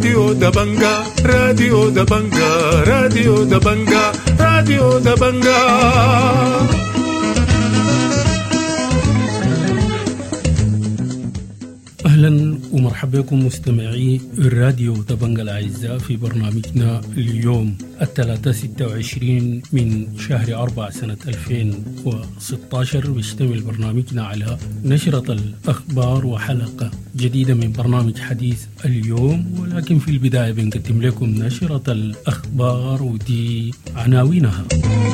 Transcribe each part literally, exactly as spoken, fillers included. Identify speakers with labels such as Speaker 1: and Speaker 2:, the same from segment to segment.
Speaker 1: راديو دبنجا راديو دبنجا راديو دبنجا راديو دبنجا. أهلا ومرحبا بكم مستمعي الراديو دبنجا الأعزاء في برنامجنا اليوم الثلاثاء ستة وعشرين من شهر أربعة سنة ألفين وستة عشر. بيشتمل برنامجنا على نشرة الأخبار وحلقة جديدة من برنامج حديث اليوم، ولكن في البداية بنقدم لكم نشرة الأخبار ودي عناوينها.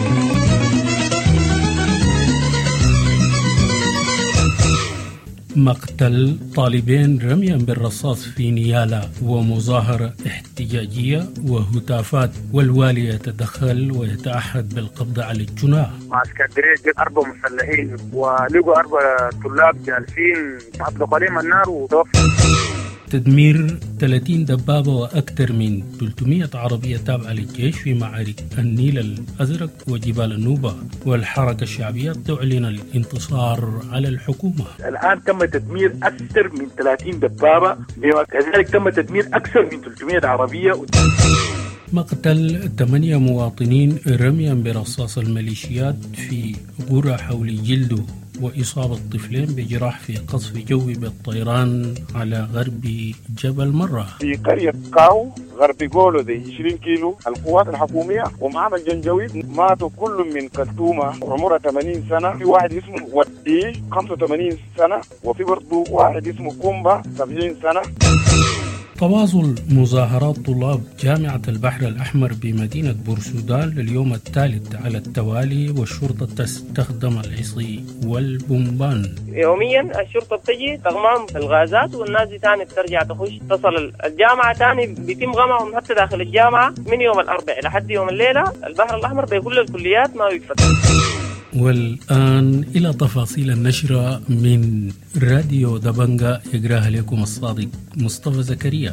Speaker 1: مقتل طالبين رميا بالرصاص في نيالا ومظاهرة احتجاجية وهتافات، والوالي يتدخل ويتعهد بالقبض على الجناه.
Speaker 2: معسكر دريج أربع مسلحين ولقوا أربع طلاب جالسين أطلقوا عليهم النار وتوفوا.
Speaker 1: تدمير ثلاثين دبابة وأكثر من ثلاثمئة عربية تابعة للجيش في معارك النيل الأزرق وجبال النوبة، والحركة الشعبية تعلن الانتصار على الحكومة.
Speaker 3: الآن تم تدمير أكثر من ثلاثين دبابة، كذلك تم تدمير أكثر من ثلاثمئة عربية.
Speaker 1: مقتل ثمانية مواطنين رميا برصاص الميليشيات في غورة حول جلده، وإصابة طفلين بجراح في قصف جوي بالطيران على غرب جبل مرة.
Speaker 4: في قرية قاو غرب جولو دي عشرين كيلو، القوات الحكومية ومعهم الجنجويد ماتوا كل من كلثومة عمرها ثمانين سنة، في واحد اسمه ودي خمسة وثمانين سنة، وفي برضو واحد اسمه كومبا سبعين سنة.
Speaker 1: تواصل مظاهرات طلاب جامعة البحر الأحمر بمدينة بورسودان لليوم الثالث على التوالي، والشرطة تستخدم العصي والبومبان.
Speaker 5: يوميا الشرطة بتجي تغمام الغازات، والناس دي تاني بترجع تخش تصل الجامعة تاني، بيتم غمهم حتى داخل الجامعة من يوم الأربعاء لحد يوم الليلة. البحر الأحمر بكل الكليات ما يفتح.
Speaker 1: والآن إلى تفاصيل النشرة من راديو دبنجا، يقراها لكم الصادق مصطفى زكريا.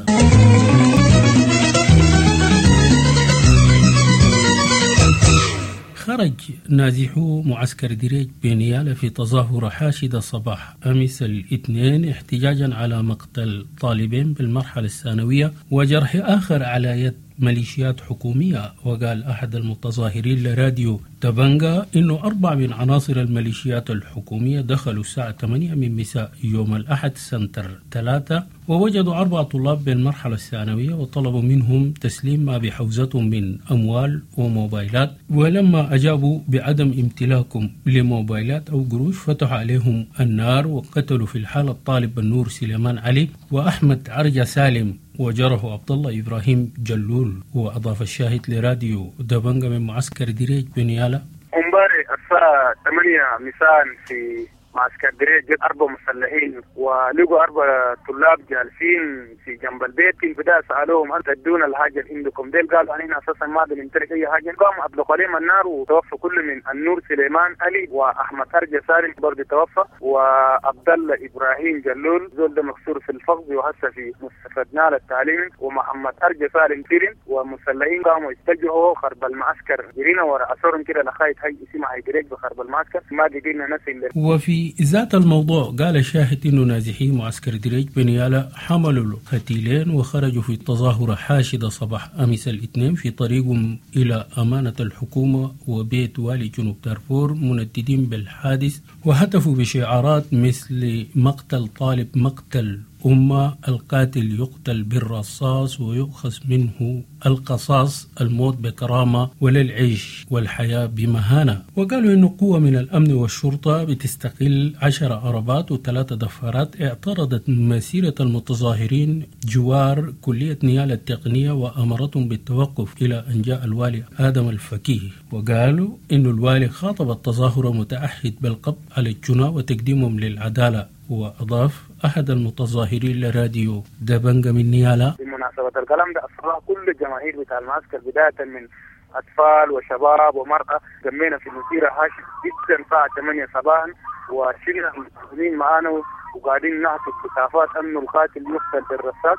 Speaker 1: خرج نازحو معسكر دريج بنيالا في تظاهرة حاشدة صباح أمس الاثنين احتجاجا على مقتل طالبين بالمرحلة الثانوية وجرح آخر على يد ميليشيات حكومية. وقال أحد المتظاهرين لراديو دبنجا إنه أربع من عناصر الميليشيات الحكومية دخلوا الساعة ثمانية من مساء يوم الأحد سنتر ثلاثة، ووجدوا أربع طلاب بالمرحلة الثانوية وطلبوا منهم تسليم ما بحوزتهم من أموال وموبايلات، ولما أجابوا بعدم امتلاكهم لموبايلات أو قروش فتحوا عليهم النار وقتلوا في الحالة الطالب النور سليمان علي وأحمد عرجة سالم وجره عبد الله إبراهيم جلول. وأضاف الشاهد لراديو دبنجا من معسكر دريج بنيالا:
Speaker 2: امبارح الساعة ثمانية مساء في معسكر دريج أربع مسلحين ولقوا أربع طلاب جالسين في جنب البيت. في البداية سألوهم أنت تدون الحاجة اللي عندكم ديل، قالوا أننا أساسا ما بنمتلك أي حاجة. قاموا أطلقوا عليهم النار وتوفى كل من النور سليمان علي وأحمد أرجى سالم برضه توفى، وعبد الله إبراهيم جلول زول ده مكسور في الفخذ وهسه في مستشفى نال التعليمي، ومحمد أرجى سالم سيرين. والمسلحين قاموا يتجهوا خرب المعسكر جرينا ورا أسرهم كده لخايت هاي اسمها هيدريك بخرب المعسكر، ما قدرنا نسل.
Speaker 1: وفي ذات الموضوع قال شاهد إنه نازحي معسكر دريج بنيالا حملوا القتيلين وخرجوا في تظاهرة حاشدة صباح أمس الاثنين في طريقهم إلى أمانة الحكومة وبيت والي جنوب دارفور منددين بالحادث، وهتفوا بشعارات مثل مقتل طالب مقتل أمة، القاتل يقتل بالرصاص ويؤخذ منه القصاص، الموت بكرامة ولا العيش والحياة بمهانة. وقالوا إنه قوة من الأمن والشرطة بتستقل عشر عربات وثلاثة دفارات اعترضت مسيرة المتظاهرين جوار كلية نيالا التقنية وأمرتهم بالتوقف إلى أن جاء الوالي آدم الفكيه. وقالوا إنه الوالي خاطب التظاهرة متعهد بالقبض على الجناه وتقديمهم للعدالة. وأضاف أحد المتظاهرين لراديو دبنجا من نيالا:
Speaker 2: بمناسبة الكلام ده الصراحة كل الجماهير بتاع المعسكر بداية من أطفال وشباب ومرأة جمينا في مسيرة حاشد جدا الساعة ثمانية صباحا، وشلنا المسؤولين معانا وقاعدين نعطي كتافات أنه القاتل يقتل بالرصاص.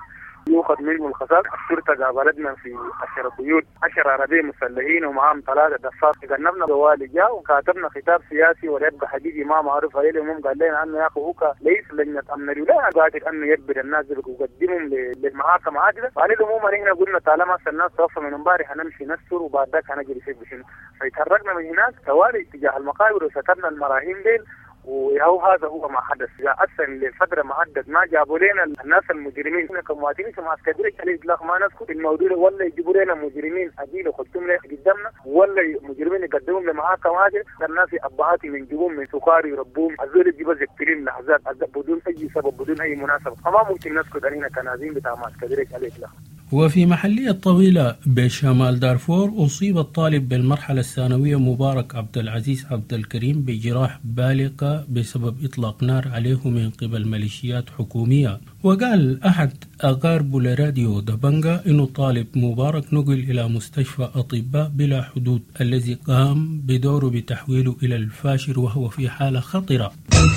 Speaker 2: يؤخذ منه الخسائر. الشرطة قابلتنا في عشرة بيوت، عشرة عربية مسلحين ومعهم ثلاثة دفاق. جنبنا دوالي جاء وكاتبنا خطاب سياسي ويبقى حقيقي ما معروف عليه. اليوم قال لنا أنه يا أخي هو ليس لجنة أمن ولا قادر أنه يجبر الناس ويقدمهم للمحاكمة عادلة. فعلى العموم احنا قلنا طالما الناس توفى من امبارح هنمشي نسر وبعد ذاك هنجري في بشنو. فيتحركنا من هناك توالي اتجاه المقابر وسترنا المراهين ديل، وهو هذا هو ما حدث. إذا أصلا لفترة محدد ما جابوا لنا الناس المجرمين كمواطنين كمعسكريين على الإطلاق ما نسكت الموضوع، ولا يجيبوا لنا مجرمين أجيل وخدتهم لنا قدامنا، ولا مجرمين يقدمهم لمحاكمة هذه. الناس أبهاتي من جبون من سكاري يربوهم الزول يجيبوا زكترين لحظات بدون أي سبب بدون أي مناسبة. فما ممكن نسكت علينا كنازين بتاع معسكريين على الإطلاق.
Speaker 1: وفي محلية طويلة بشمال دارفور أصيب الطالب بالمرحلة الثانوية مبارك عبد العزيز عبد الكريم بجراح بالغة بسبب إطلاق نار عليه من قبل ميليشيات حكومية. وقال أحد أقاربه لراديو دبنجا إنه طالب مبارك نقل إلى مستشفى أطباء بلا حدود الذي قام بدوره بتحويله إلى الفاشر وهو في حالة خطرة.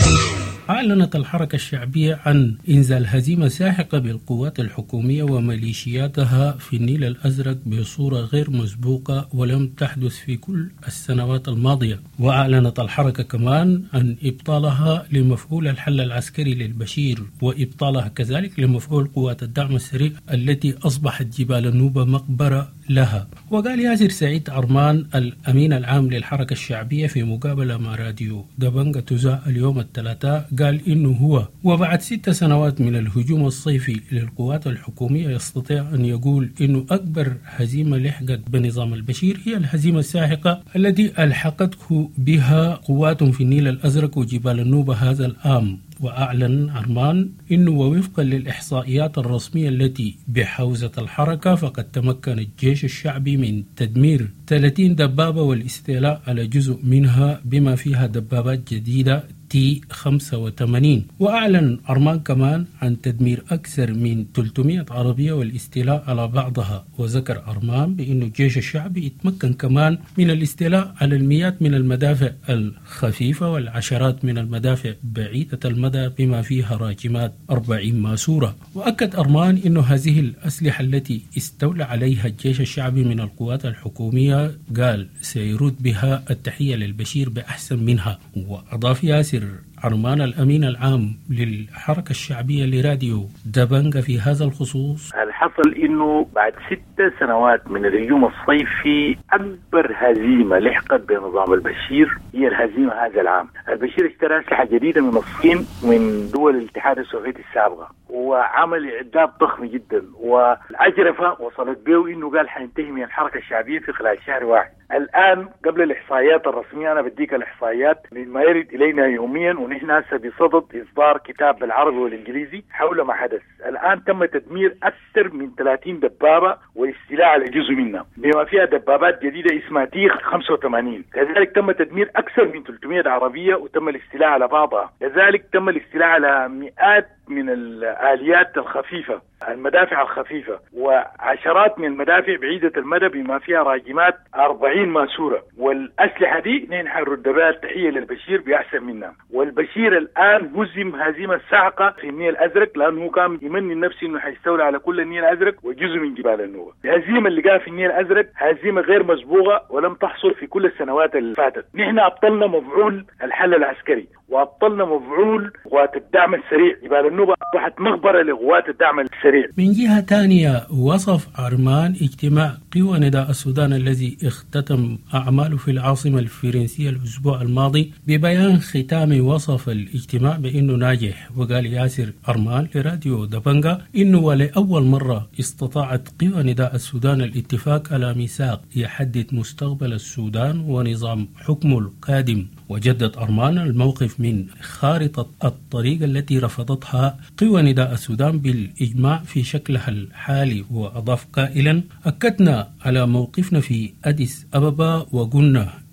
Speaker 1: أعلنت الحركة الشعبية عن إنزال هزيمة ساحقة بالقوات الحكومية وميليشياتها في النيل الأزرق بصورة غير مسبوقة ولم تحدث في كل السنوات الماضية. وأعلنت الحركة كمان عن إبطالها لمفعول الحل العسكري للبشير، وإبطالها كذلك لمفعول قوات الدعم السريع التي أصبحت جبال النوبة مقبرة لها. وقال ياسر سعيد عرمان الأمين العام للحركة الشعبية في مقابلة مع راديو دبنجا تذاع اليوم الثلاثاء، قال إنه هو وبعد ست سنوات من الهجوم الصيفي للقوات الحكومية يستطيع أن يقول إنه أكبر هزيمة لحقت بنظام البشير هي الهزيمة الساحقة التي ألحقته بها قوات في النيل الأزرق وجبال النوبة هذا العام. وأعلن عرمان إنه ووفقا للإحصائيات الرسمية التي بحوزة الحركة فقد تمكن الجيش الشعبي من تدمير ثلاثين دبابة والاستيلاء على جزء منها بما فيها دبابات جديدة تي خمسة وثمانين. وأعلن عرمان كمان عن تدمير أكثر من ثلاثمائة عربية والاستيلاء على بعضها. وذكر عرمان بأن الجيش الشعبي يتمكن كمان من الاستيلاء على المئات من المدافع الخفيفة والعشرات من المدافع بعيدة المدى بما فيها راجمات أربعين ماسورة. وأكد عرمان أن هذه الأسلحة التي استولى عليها الجيش الشعبي من القوات الحكومية قال سيرد بها التحية للبشير بأحسن منها. وأضاف ياسر عرمان الأمين العام للحركة الشعبية لراديو دبنجا في هذا الخصوص:
Speaker 3: الحصل إنه بعد ست سنوات من الهجوم الصيفي أكبر هزيمة لحقت بنظام البشير هي الهزيمة هذا العام. البشير اشترى أسلحة جديدة من الصين ومن دول الاتحاد السوفيتي السابقة وعمل إعداد ضخم جدا، والعجرفة وصلت به إنه قال حينتهي من الحركة الشعبية في خلال شهر واحد. الآن قبل الإحصائيات الرسمية أنا بديك الإحصائيات مما يرد إلينا يوميا، ونحن هسه بصدد إصدار كتاب بالعربي والإنجليزي حول ما حدث. الآن تم تدمير أكثر من ثلاثين دبابة واستيلاء على جزء منها بما فيها دبابات جديدة اسمها تي خمسة وثمانين. كذلك تم تدمير أكثر من ثلاثمائة عربية وتم الاستيلاء على بعضها. كذلك تم الاستيلاء على مئات من الآليات الخفيفة، المدافع الخفيفة، وعشرات من المدافع بعيدة المدى بما فيها راجمات أربعين ماسورة. والأسلحة دي نحن حنرد بها التحية للبشير بأحسن منها. والبشير الآن هزم هزيمة ساحقة في النيل الأزرق لأنه كان يمني نفسه إنه حيستولى على كل النيل الأزرق وجزء من جبال النوبة. الهزيمة اللي جاء في النيل الأزرق هزيمة غير مسبوقة ولم تحصل في كل السنوات اللي فاتت. نحن أبطلنا مفعول الحل العسكري وأبطلنا مفعول قوات الدعم السريع. جبال النوبة أصبحت مخبرة لقوات الدعم السريع.
Speaker 1: من جهة ثانية وصف عرمان اجتماع قوى نداء السودان الذي اختتم أعماله في العاصمة الفرنسية الأسبوع الماضي ببيان ختامي وصف الاجتماع بأنه ناجح. وقال ياسر عرمان لراديو دبنجا إنه ولأول مرة استطاعت قوى نداء السودان الاتفاق على ميثاق يحدد مستقبل السودان ونظام حكمه القادم. وجدد عرمان الموقف من خارطة الطريق التي رفضتها قوى نداء السودان بالإجماع في شكلها الحالي. وأضاف قائلا: أكدنا على موقفنا في أديس أبابا وقلنا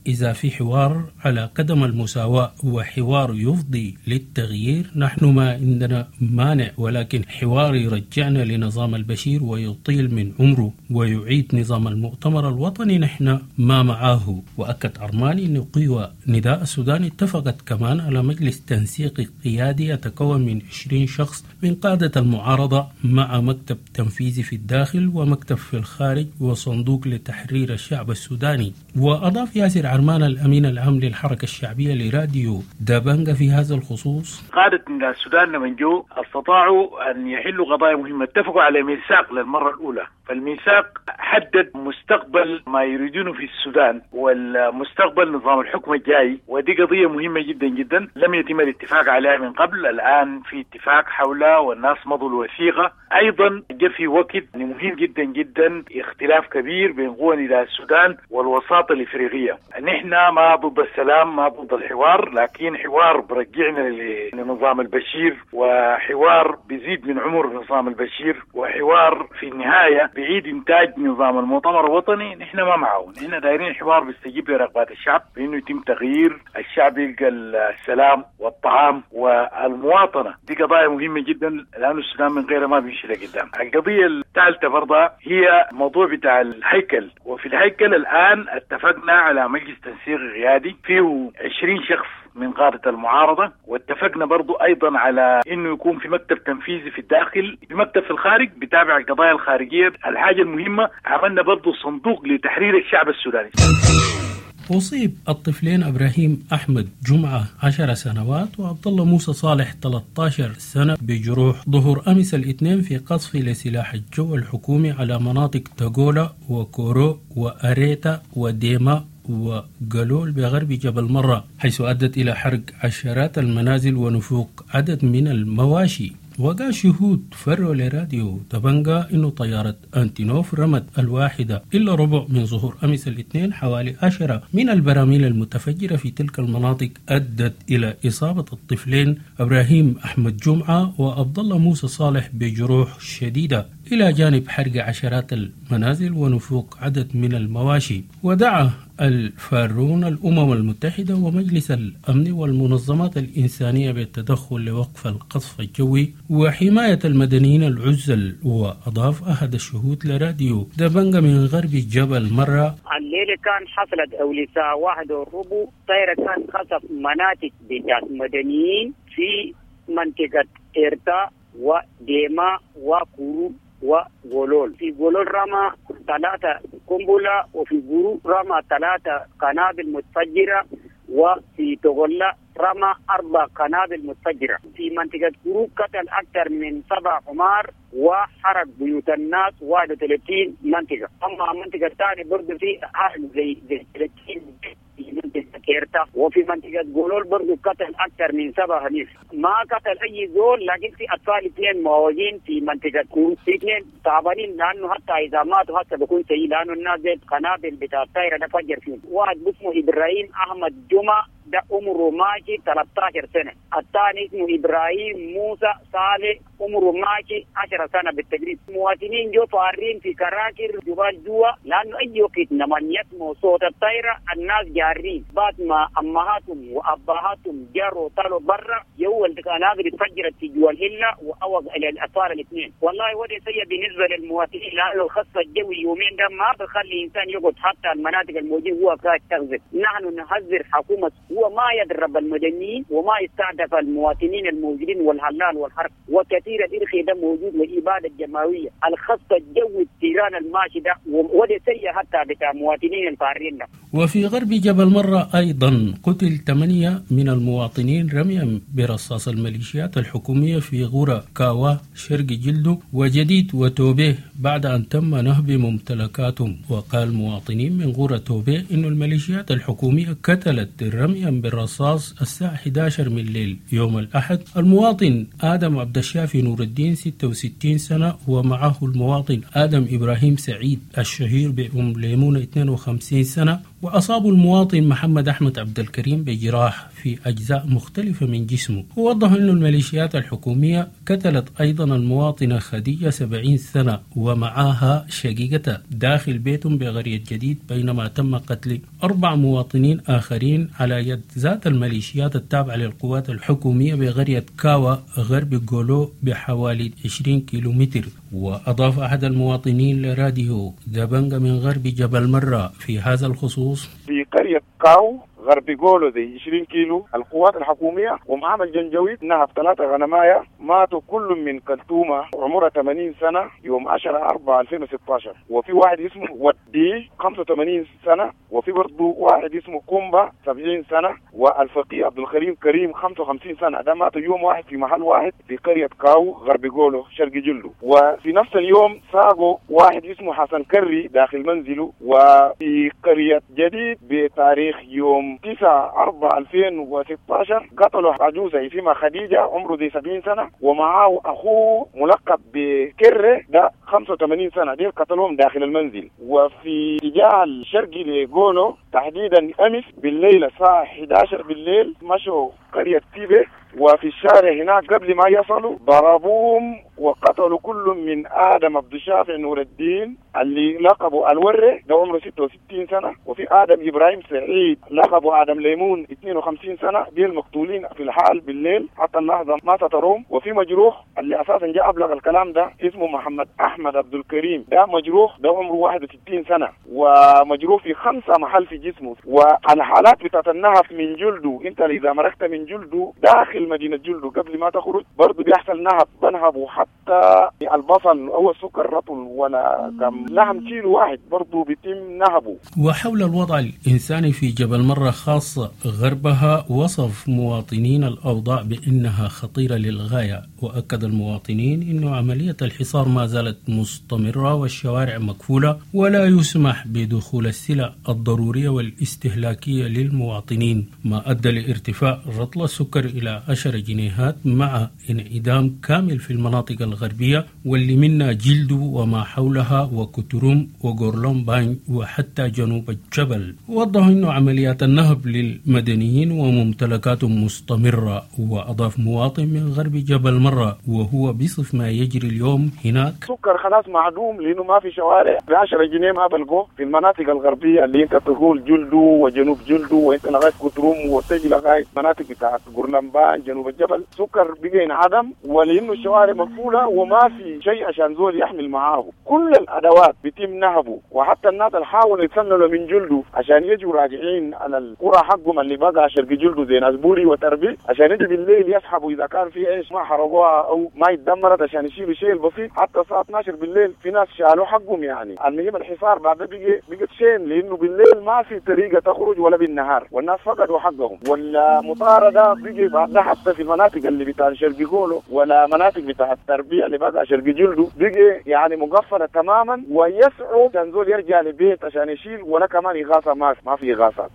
Speaker 1: إذا في حوار على قدم المساواة وحوار يفضي للتغيير نحن ما عندنا مانع، ولكن حوار يرجعنا لنظام البشير ويطيل من عمره ويعيد نظام المؤتمر الوطني نحن ما معاه. وأكد عرماني أن قوى نداء السودان اتفقت كمان على مجلس تنسيقي قيادي يتكون من عشرين شخص من قادة المعارضة مع مكتب تنفيذي في الداخل ومكتب في الخارج وصندوق لتحرير الشعب السوداني. وأضاف ياسر عرمان الأمين العام للحركة الشعبية لراديو دابنجا في هذا الخصوص:
Speaker 3: قادة السودان لمن جو استطاعوا أن يحلوا قضايا مهمة، اتفقوا على ميثاق للمرة الأولى، فالميثاق حدد مستقبل ما يريدونه في السودان والمستقبل نظام الحكم الجاي، ودي قضية مهمة جدا جدا لم يتم الاتفاق عليها من قبل، الآن في اتفاق حولها والناس مضوا الوثيقة. أيضا جاء في وقت مهم جدا جدا اختلاف كبير بين قوى نداء السودان والوساطة الإفريقية. نحن ما ضد السلام ما ضد الحوار، لكن حوار برجعنا لنظام البشير وحوار بيزيد من عمر نظام البشير وحوار في النهاية بعيد إنتاج نظام المؤتمر الوطني. نحن ما معه، نحن دايرين حوار بيستجيب لرغبات الشعب بأنه يتم تغيير الشعب، يلقى السلام والطعام والمواطنة. دي قضايا مهمة جدا لأن السودان من غيرها ما بيمشي لقدام. القضية الثالثة برضه هي موضوع بتاع الهيكل، وفي الهيكل الآن اتفقنا على مجلس تنسيق قيادي فيه عشرين شخص من قادة المعارضة، واتفقنا برضو أيضا على أنه يكون في مكتب تنفيذي في الداخل، في مكتب في الخارج بتابع القضايا الخارجية. الحاجة المهمة عملنا برضو صندوق لتحرير الشعب السوداني.
Speaker 1: أصيب الطفلين إبراهيم أحمد جمعة عشر سنوات وعبد الله موسى صالح ثلاثة عشر سنة بجروح ظهر أمس الاثنين في قصف لسلاح الجو الحكومي على مناطق تاغولا وكورو وأريتا وديما وقلول بغرب جبل مرة، حيث أدت إلى حرق عشرات المنازل ونفوق عدد من المواشي. وقال شهود فروا لراديو دابنجا إنه طيارة أنتينوف رمت الواحدة إلا ربع من ظهور أمس الاثنين حوالي عشرة من البراميل المتفجرة في تلك المناطق أدت إلى إصابة الطفلين إبراهيم أحمد جمعة وعبد الله موسى صالح بجروح شديدة، إلى جانب حرق عشرات المنازل ونفوق عدد من المواشي. ودعا الفارون الأمم المتحدة ومجلس الأمن والمنظمات الإنسانية بالتدخل لوقف القصف الجوي وحماية المدنيين العزل. وأضاف أحد الشهود لراديو دابنجا من غرب جبل مرة:
Speaker 6: الليلة كان حصلت أول الساعة واحد وربع طائرة كان خسف مناطق بتاعت مدنيين في منطقة إرتا وديما وكورو وغولول. في غولول رمى ثلاثة قنبلة، وفي غورو رمى ثلاثة قنابل متفجرة، وفي تغلا رمى أربع قنابل متفجرة. في منطقة غورو قتل أكثر من سبع حمار وحرق بيوت الناس واحد وثلاثين منطقة. أما المنطقة الثانية برضه في حرق زي زي ثلاثين في منطقة كيرتا، وفي منطقة غولول برضه قتل أكثر من سبع هنيف. ما قتل أي زول، لكن في أطفال اثنين مواجهين في منطقة كورو، في اثنين تعبانين لأنه حتى إذا ماتوا حتى بكون سيء، لأنه الناس زي قنابل بتاع الطائرة ده فجر فيهم. واحد اسمه إبراهيم أحمد جمعة ده عمره ماشي ثلاثة عشر سنة، الثاني اسمه إبراهيم موسى صالح عمره ماشي عشر سنة بالتقريب. مواطنين جو فارين في كراكر جبال جوا، لأنه أي وقت لما يسمعوا صوت الطائرة الناس جارين، بعد ما أمهاتهم وأبهاتهم جاروا طالوا برا يو القنابل اتفجرت في جوا الهلة وأوغ إلى الأطفال الاثنين. والله ودي سيء بالنسبة للمواطنين، لأنه الخص الجوي يومين ده ما بخلي إنسان يقعد حتى المناطق الموجودة هو كاش تغزل. نحن نحذر حكومة هو ما يضرب المدنيين وما يستهدف المواطنين الموجودين والحلال والحرب، وكثير الإرخي ده موجود لإبادة جماوية. الخص الجوي التيران الماشي ده ودي سيء حتى بتاع مواطنين الفارين ده.
Speaker 1: وفي غرب جبل مرة أيضا قتل ثمانية من المواطنين رميا برصاص الميليشيات الحكومية في غورة كاوا شرق جلدو وجديد وتوبيه بعد أن تم نهب ممتلكاتهم. وقال مواطنين من غورة توبيه إن الميليشيات الحكومية قتلت الرمية رميا بالرصاص الساعة إحدى عشرة من الليل يوم الأحد المواطن آدم عبد الشافي نور الدين ستة وستين سنة، ومعه المواطن آدم إبراهيم سعيد الشهير بأم ليمونة اثنين وخمسين سنة. وأصاب المواطن محمد أحمد عبد الكريم بجراح في أجزاء مختلفة من جسمه. ووضح أن الميليشيات الحكومية قتلت أيضا المواطنة خديجة سبعين سنة ومعها شقيقتها داخل بيتهم بقرية جديد، بينما تم قتل أربع مواطنين آخرين على يد ذات الميليشيات التابعة للقوات الحكومية بقرية كاوا غرب جولو بحوالي عشرين كيلومتر. وأضاف أحد المواطنين لراديو دابنجا من غرب جبل مرة في هذا الخصوص:
Speaker 4: في قرية كاو غرب جولو دي عشرين كيلو القوات الحكومية ومعهم الجنجويد نهب ثلاثة غنمايا ماتوا كل من كلثومة عمرها ثمانين سنة يوم عشرة أربعة ألفين وستة عشر. وفي واحد اسمه ودي خمسة وثمانين سنة، وفي برضو واحد اسمه كومبا سبعين سنة، والفقيه عبد الكريم كريم خمسة وخمسين سنة. ده ماتوا يوم واحد في محل واحد في قرية كاو غرب جولو شرق جلدو. وفي نفس اليوم ساقوا واحد اسمه حسن كري داخل منزله. وفي قرية جديد بتاريخ يوم تسعة أربعة ألفين وستة عشر قتلوا عجوزة اسمها خديجة عمره دي سبعين سنة، ومعه أخوه ملقب بكرة ده خمسة وثمانين سنة، دي قتلوهم داخل المنزل. وفي اتجاه الشرقي لجولو تحديدا أمس بالليل الساعة إحدى عشرة بالليل مشوا قرية تيبه، وفي الشارع هناك قبل ما يصلوا ضربوهم وقتلوا كل من آدم عبد الشافي نور الدين اللي لقبوا الورة ده عمره ستة وستين سنة، وفي آدم إبراهيم سعيد لقبوا آدم ليمون اثنين وخمسين سنة، دي المقتولين في الحال بالليل حتى اللحظة ما ستروهم. وفي مجروح اللي أساسا جاء أبلغ الكلام ده اسمه محمد أحمد عبد الكريم، ده مجروح ده عمره واحد وستين سنة ومجروح في خمسة محل في جسمه. والحالات بتاعت النهب من جلده، انت إذا مرقت من جلده داخل مدينة جلده قبل ما تخرج برضو بيحصل نهب، بنهبوا حتى البصل أو السكر رطل ولا كم لحم كيلو واحد برضو بيتم نهبه.
Speaker 1: وحول الوضع الإنساني في جبل مرة خاصة غربها وصف مواطنين الأوضاع بأنها خطيرة للغاية، وأكد المواطنين أن عملية الحصار ما زالت مستمرة والشوارع مقفولة ولا يسمح بدخول السلع الضرورية والاستهلاكية للمواطنين، ما أدى لارتفاع رطل السكر إلى عشر جنيهات مع انعدام كامل في المناطق الغربية واللي منها جلدو وما حولها وكترم وغورلون بان وحتى جنوب الجبل. وضحوا أن عمليات النهب للمدنيين وممتلكاتهم مستمرة. وأضاف مواطن من غرب جبل مرة وهو بيصف ما يجري اليوم هناك:
Speaker 4: سكر خلاص معدوم لأنه ما في شوارع، بعشرة جنيه ما بلقوه في المناطق الغربية اللي انت تقول جلدو وجنوب جلدو وانت لغاية كترم وتجي لغاية مناطق بتاعت غورلون بان جنوب الجبل سكر بقى ينعدم، ولأنه الشوارع مقفولة وما في شيء عشان زول يحمل معاه. كل الأدوات بيتم نهبه، وحتى الناس اللي حاولوا يتسللوا من جلده عشان يجوا راجعين على القرى حقهم اللي بقى شرق جلده زي ناسبوري وتربي عشان يجي بالليل يسحبوا إذا كان في إيش ما حرقوها أو ما يتدمرت عشان يشيلوا شيء بسيط. حتى الساعة اثني عشر بالليل في ناس شالوا حقهم. يعني المهم الحصار بعد بقى بقت شين، لأنه بالليل ما في طريقة تخرج ولا بالنهار، والناس فقدوا حقهم. والمطاردة بقى بعد حتى في المناطق اللي بتاع شرق جولو ولا مناطق بتاع التربية اللي بقى شرق جلده بقى يعني مقفلة تماما، ويسعوا تنزول يرجع لبيت عشان يشيل ولا كمان إغاثة ما ما في إغاثات.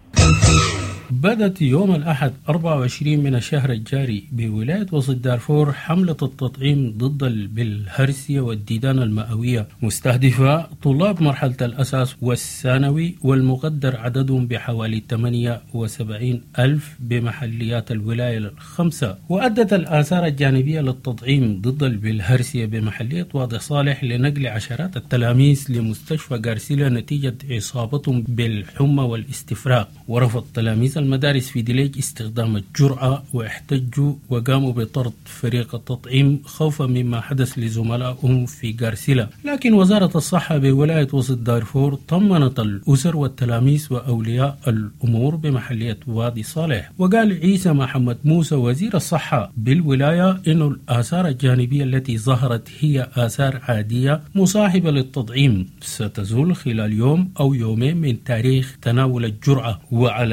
Speaker 1: بدأت يوم الأحد أربعة وعشرين من الشهر الجاري بولاية وسط دارفور حملة التطعيم ضد البلهارسيا والديدان المئوية، مستهدفة طلاب مرحلة الأساس والثانوي والمقدر عددهم بحوالي ثمانية وسبعين ألف بمحليات الولاية الخمسة. وأدت الآثار الجانبية للتطعيم ضد البلهارسيا بمحلية واضح صالح لنقل عشرات التلاميذ لمستشفى غارسيلا نتيجة إصابتهم بالحمى والاستفراغ. ورفض تلاميذ المدارس في ديليج استخدام الجرعة واحتجوا وقاموا بطرد فريق التطعيم خوفا مما حدث لزملائهم في غارسيلا. لكن وزارة الصحة بولاية وسط دارفور طمنت الأسر والتلاميذ وأولياء الأمور بمحلية وادي صالح. وقال عيسى محمد موسى وزير الصحة بالولاية إن الآثار الجانبية التي ظهرت هي آثار عادية مصاحبة للتطعيم ستزول خلال يوم أو يومين من تاريخ تناول الجرعة، وعلى الأسر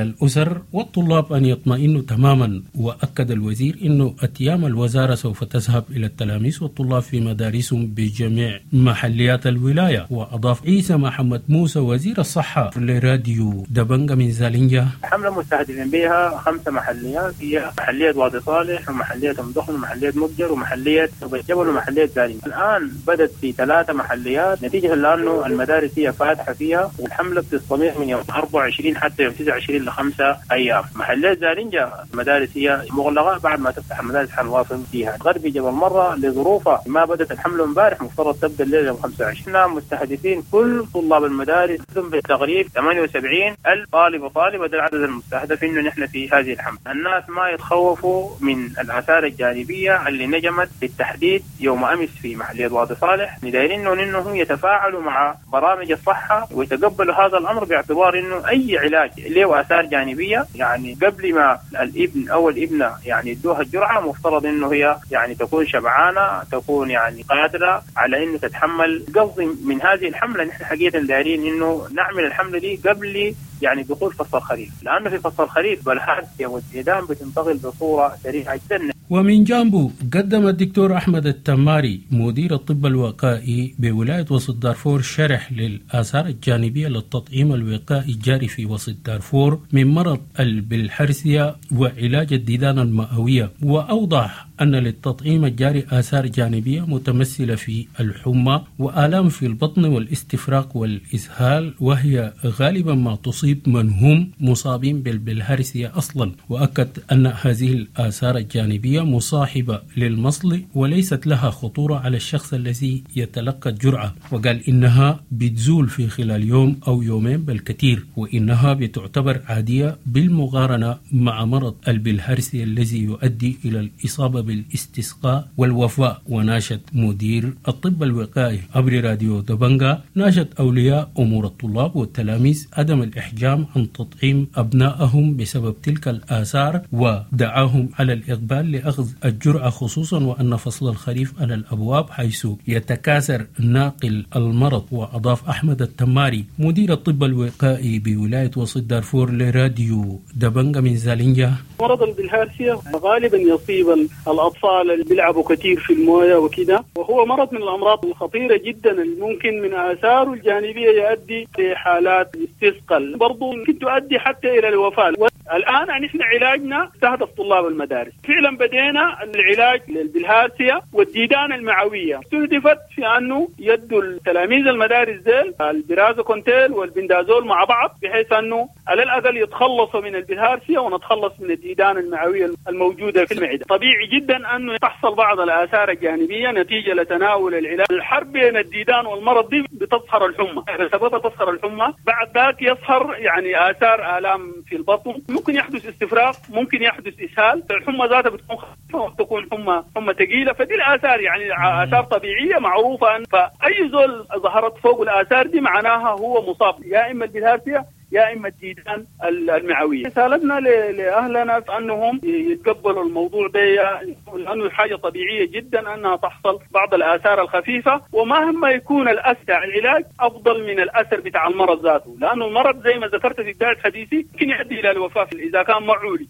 Speaker 1: الأكثر والطلاب أن يطمئنوا تماما. وأكد الوزير أنه أتيام الوزارة سوف تذهب إلى التلاميذ والطلاب في مدارسهم بجميع محليات الولاية. وأضاف عيسى محمد موسى وزير الصحة لراديو دبنجة من زالنجة:
Speaker 7: حملة مستهدفين بها خمس محليات، هي محلية وادي صالح ومحلية أم دخن ومحلية مبجر ومحلية الجبل ومحلية زالنجة. الآن بدت في ثلاثة محليات نتيجة لأنه المدارس هي فاتحة فيها، والحملة بتستمر من يوم أربعة وعشرين حتى يوم تسعة وعشرين لخمسة أيام. محلية زالنجة المدارس هي مغلقة، بعد ما تفتح المدارس حنواصل فيها. غربي جبل مرة لظروفها ما بدت الحملة امبارح مفترض تبدأ الليلة يوم خمسة وعشرين. مستهدفين كل طلاب المدارس بالتقريب ثمانية وسبعين ألف طالب وطالبة، ده العدد المستهدف إنه نحن في هذه الحملة. الناس ما يتخوفوا من الآثار الجانبية اللي نجمت بالتحديد يوم أمس في محلية وادي صالح. ندايرين إنهم يتفاعلوا مع برامج الصحة ويتقبلوا هذا الأمر باعتبار إنه أي علاج له آثار جانبية، يعني قبل ما الابن أو الابنة يعني يدوها الجرعة مفترض إنه هي يعني تكون شبعانة، تكون يعني قادرة على إنه تتحمل. قصدي من هذه الحملة نحن حقيقة دايرين إنه نعمل الحملة دي قبل يعني دخول فصل الخريف، لأنه في فصل الخريف بالحادثة والإعدام بتنتقل بصورة سريعة جدا.
Speaker 1: ومن جانبه قدم الدكتور أحمد التماري مدير الطب الوقائي بولاية وسط دارفور شرح للآثار الجانبية للتطعيم الوقائي الجاري في وسط دارفور من مرض البلهارسيا وعلاج الديدان المئوية. وأوضح أن للتطعيم الجاري آثار جانبية متمثلة في الحمى وآلام في البطن والاستفراغ والإسهال، وهي غالبا ما تصيب من هم مصابين بالبلهارسيا أصلا. وأكد أن هذه الآثار الجانبية مصاحبة للمصل وليست لها خطورة على الشخص الذي يتلقى الجرعة، وقال إنها بتزول في خلال يوم أو يومين بالكثير، وإنها بتعتبر عادية بالمقارنة مع مرض البلهارسيا الذي يؤدي إلى الإصابة بالاستسقاء والوفاة. وناشد مدير الطب الوقائي عبر راديو دبنجة ناشد أولياء أمور الطلاب والتلاميذ عدم الإحجام عن تطعيم أبنائهم بسبب تلك الآثار، ودعاهم على الإقبال لأخذ الجرعة، خصوصا وأن فصل الخريف على الأبواب حيث يتكاثر ناقل المرض. وأضاف أحمد التماري مدير الطب الوقائي بولاية وسط دارفور لراديو دبنجة من زالنجة:
Speaker 8: مرض البلهارسيا غالبا يصيب الأطفال اللي بيلعبوا كثير في المويه وكده، وهو مرض من الأمراض الخطيرة جدا الممكن من آثاره الجانبية يؤدي لحالات استسقاء، برضو ممكن تؤدي حتى إلى الوفاة. الآن نحن علاجنا استهدف طلاب المدارس، فعلا بدينا العلاج للبلهارسيا والديدان المعوية. استهدفت في أنه يدوا التلاميذ المدارس ديل البرازوكونتيل والبندازول مع بعض، بحيث أنه على الأقل يتخلصوا من البلهارسيا ونتخلص من الديدان المعوية الموجودة في المعدة. طبيعي جدا أنه تحصل بعض الآثار الجانبية نتيجة لتناول العلاج. الحرب بين الديدان والمرض دي بتظهر الحمى، بسببها تظهر الحمى، بعد ذاك يظهر يعني آثار آلام في البطن، ممكن يحدث استفراغ، ممكن يحدث إسهال. الحمى ذاتها بتكون خفيفة وتكون حمى حمى ثقيلة، فدي الآثار يعني آثار طبيعية معروفة. أن فأي زول ظهرت فوق الآثار دي معناها هو مصاب يا إما البلهارسيا يا إما الديدان المعوية. رسالتنا لأهلنا أنهم يتقبلوا الموضوع ده، لأنه حاجة طبيعية جدا أنها تحصل بعض الآثار الخفيفة، ومهما يكون الأثر العلاج أفضل من الأثر بتاع المرض ذاته، لأنه المرض زي ما ذكرت في بداية حديثي ممكن يؤدي إلى الوفاة إذا كان معولي.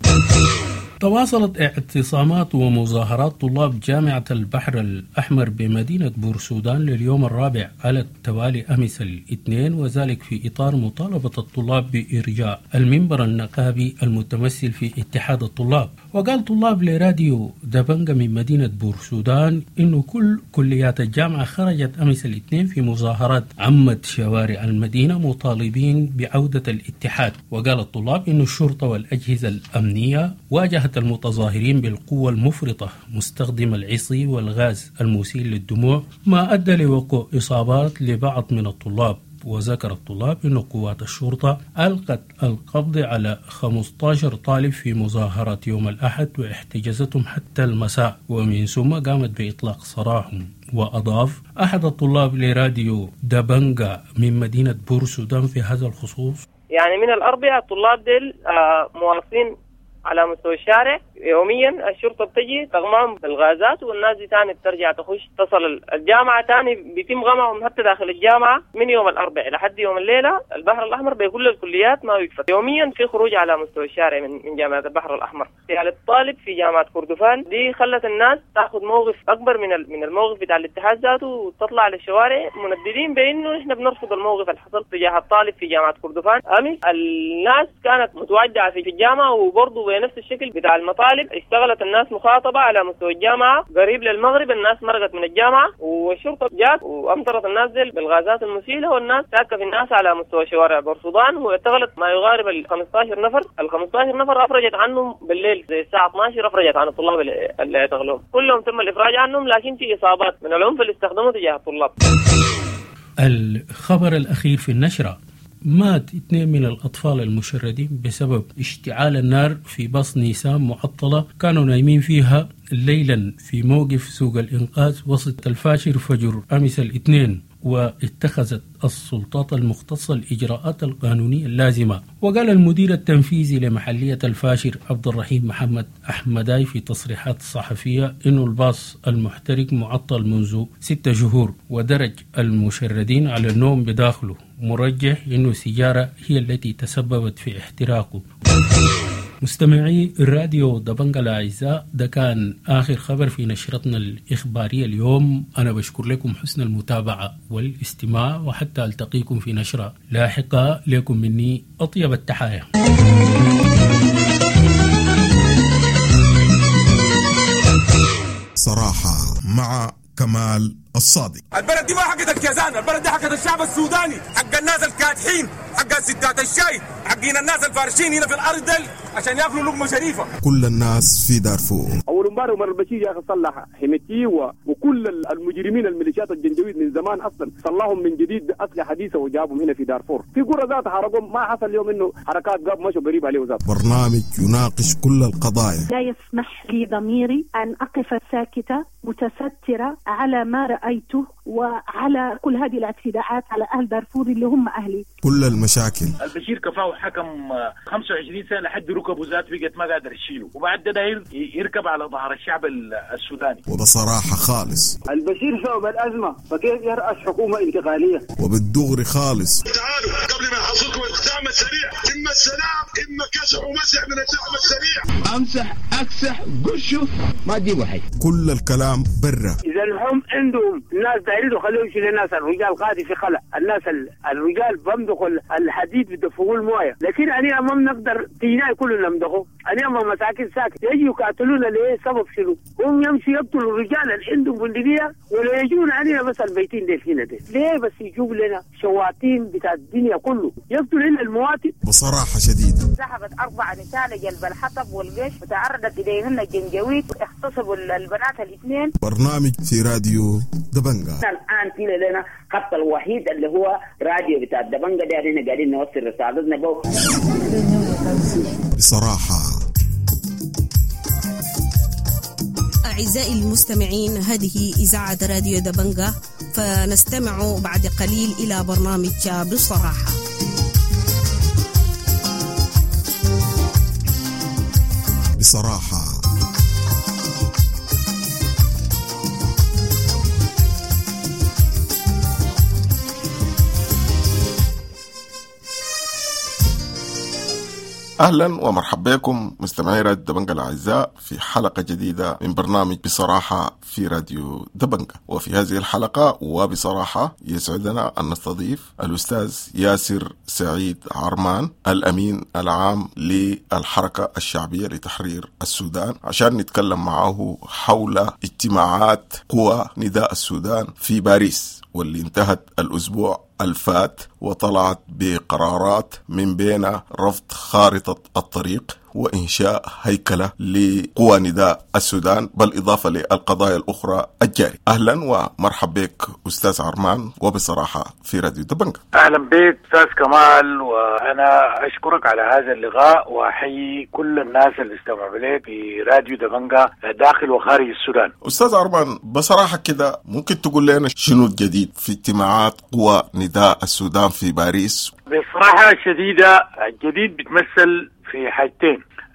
Speaker 1: تواصلت اعتصامات ومظاهرات طلاب جامعة البحر الأحمر بمدينة بورسودان لليوم الرابع على التوالي أمس الاثنين، وذلك في إطار مطالبة الطلاب بإرجاء المنبر النقابي المتمثل في اتحاد الطلاب. وقال طلاب لراديو دبنجة من مدينة بورسودان إنه كل كليات الجامعة خرجت أمس الاثنين في مظاهرات عمت شوارع المدينة مطالبين بعودة الاتحاد. وقال الطلاب إنه الشرطة والأجهزة الأمنية واجهت المتظاهرين بالقوة المفرطة مستخدم العصي والغاز المسيل للدموع، ما أدى لوقوع إصابات لبعض من الطلاب. وذكر الطلاب أن قوات الشرطة ألقت القبض على خمسة عشر طالب في مظاهرة يوم الأحد واحتجزتهم حتى المساء، ومن ثم قامت بإطلاق سراحهم. وأضاف أحد الطلاب لراديو دبنجة من مدينة بورسودان في هذا الخصوص:
Speaker 5: يعني من الأربعاء الطلاب ديل آه مواصلين على مستوى الشارع. يوميا الشرطة بتجي تغمام بالغازات، والناس دي تاني بترجع تخش تصل الجامعة تاني، بيتم غمهم حتى داخل الجامعة من يوم الأربعاء لحد يوم الليلة. البحر الأحمر بكل الكليات ما يكفت، يوميا في خروج على مستوى الشارع من من جامعة البحر الأحمر. يعني الطالب في جامعة كردفان دي خلت الناس تاخذ موقف أكبر من من الموقف بتاع الاتحاد ذاته، وتطلع للشوارع منددين بأنه إحنا بنرفض الموقف اللي حصل تجاه الطالب في جامعة كردفان. أمس الناس كانت متوجعة في الجامعة، وبرضه بنفس الشكل بتاع المطالب اشتغلت الناس مخاطبة على مستوى الجامعة. قريب للمغرب الناس مرقت من الجامعة، والشرطة جات وأمطرت الناس دي بالغازات المسيلة، والناس تاكف الناس على مستوى شوارع بورسودان، واعتقلت ما يقارب ال خمستاشر نفر. ال خمستاشر نفر أفرجت عنهم بالليل زي الساعة اثناشر، أفرجت عن الطلاب اللي اعتقلوهم، كلهم تم الإفراج عنهم، لكن في إصابات من العنف اللي استخدموه تجاه الطلاب.
Speaker 1: الخبر الأخير في النشرة: مات اثنين من الأطفال المشردين بسبب اشتعال النار في باص نيسان معطلة كانوا نايمين فيها ليلا في موقف سوق الإنقاذ وسط الفاشر فجر أمس الاثنين. واتخذت السلطات المختصة الإجراءات القانونية اللازمة. وقال المدير التنفيذي لمحلية الفاشر عبد الرحيم محمد أحمداي في تصريحات صحفية إنه الباص المحترق معطل منذ ستة شهور، ودرج المشردين على النوم بداخله، مرجح إنه سيارة هي التي تسببت في احتراقه. مستمعي الراديو دبنجة الأعزاء، ده كان آخر خبر في نشرتنا الإخبارية اليوم. أنا بشكر لكم حسن المتابعة والاستماع، وحتى ألتقيكم في نشرة لاحقة. لكم مني أطيب التحايا.
Speaker 9: صراحة مع كمال الصادق.
Speaker 10: البلد دي ما حقت الكيزان، البلد دي حقت الشعب السوداني، حق الناس الكادحين، حق ستات الشاي، حقين الناس الفارشين هنا في الارض دل عشان ياكلوا لقمه شريفه.
Speaker 9: كل الناس في دارفور.
Speaker 11: اول امبارح عمر البشير يا اخي صلح حميتي وكل المجرمين الميليشيات الجنجويد من زمان اصلا صلحهم من جديد باسلحه حديثه وجابهم هنا في دارفور. في قرى ذات حرقهم، ما حصل اليوم انه حركات قاب مشوا قريب عليه ذات.
Speaker 9: برنامج يناقش كل القضايا.
Speaker 12: لا يسمح لي ضميري ان اقف ساكته متستره على ما رايته وعلى كل هذه الاعتداءات على اهل دارفور اللي هم اهلي.
Speaker 9: كل المشاكل.
Speaker 3: البشير كفاه حكم خمسة وعشرين سنه لحد ركبه ذات بقت ما قادر يشيله، وبعد ده يركب على ظهر الشعب السوداني.
Speaker 9: وبصراحه خالص.
Speaker 11: البشير سبب الازمه، فكيف يرأس حكومه انتقاليه؟
Speaker 9: وبالدغري خالص.
Speaker 13: تعالوا قبل ما يحصلكم الدعم السريع، اما السلام اما كسح ومسح من الدعم السريع.
Speaker 14: امسح اكسح قشوا ما تجيبوا حي.
Speaker 9: كل الكلام برا.
Speaker 11: اذا الحم عندهم الناس دايرين خلوه يشيل الناس، الرجال قاعد في خلق الناس، الرجال بمدخوا الحديد بدفقوا المويه، لكن أنا ما بنقدر تيجي كلنا نمدخوا. أنا ما مساكن ساكت يجي يقاتلونا ليه؟ سبب شنو؟ هم يمشي يقتلوا الرجال اللي عندهم بندقية، ولا يجون علينا بس البيتين ديل هنا ديل. ليه بس يجيبوا لنا شواتين بتاع الدنيا كله يقتلوا لنا المواطن؟
Speaker 9: بصراحة شديدة.
Speaker 15: سحبت أربع نساء لجلب الحطب والجيش، وتعرضت إليهن الجنجويد، اغتصبوا البنات الاثنين.
Speaker 9: برنامج في راديو دبنجة.
Speaker 16: الآن في لنا خط الوحيد اللي هو راديو بتاع دبنجة، ده هنا قاعدين نوصل رسالتنا بو.
Speaker 9: بصراحة.
Speaker 17: أعزائي المستمعين، هذه إذاعة راديو دبنجة، فنستمع بعد قليل إلى برنامج بصراحة.
Speaker 9: بصراحة.
Speaker 18: أهلا ومرحبا بكم مستمعي راديو دبنجة الأعزاء في حلقة جديدة من برنامج بصراحة في راديو دبنجة. وفي هذه الحلقة وبصراحة يسعدنا أن نستضيف الأستاذ ياسر سعيد عرمان، الأمين العام للحركة الشعبية لتحرير السودان، عشان نتكلم معه حول اجتماعات قوى نداء السودان في باريس، واللي انتهت الأسبوع الفات وطلعت بقرارات من بين رفض خارطة الطريق وإنشاء هيكلة لقوى نداء السودان، بالإضافة للقضايا الأخرى الجارية. أهلا ومرحبا بك أستاذ عرمان وبصراحة في راديو دبنجة.
Speaker 3: أهلا بك أستاذ كمال، وأنا أشكرك على هذا اللقاء، وأحيي كل الناس اللي استمعوا إليك في راديو دبنجة داخل وخارج السودان.
Speaker 18: أستاذ عرمان، بصراحة كده ممكن تقول لنا شنو الجديد في اجتماعات قوى نداء السودان في باريس؟
Speaker 3: بصراحة شديدة الجديد بتمثل في حاجتين.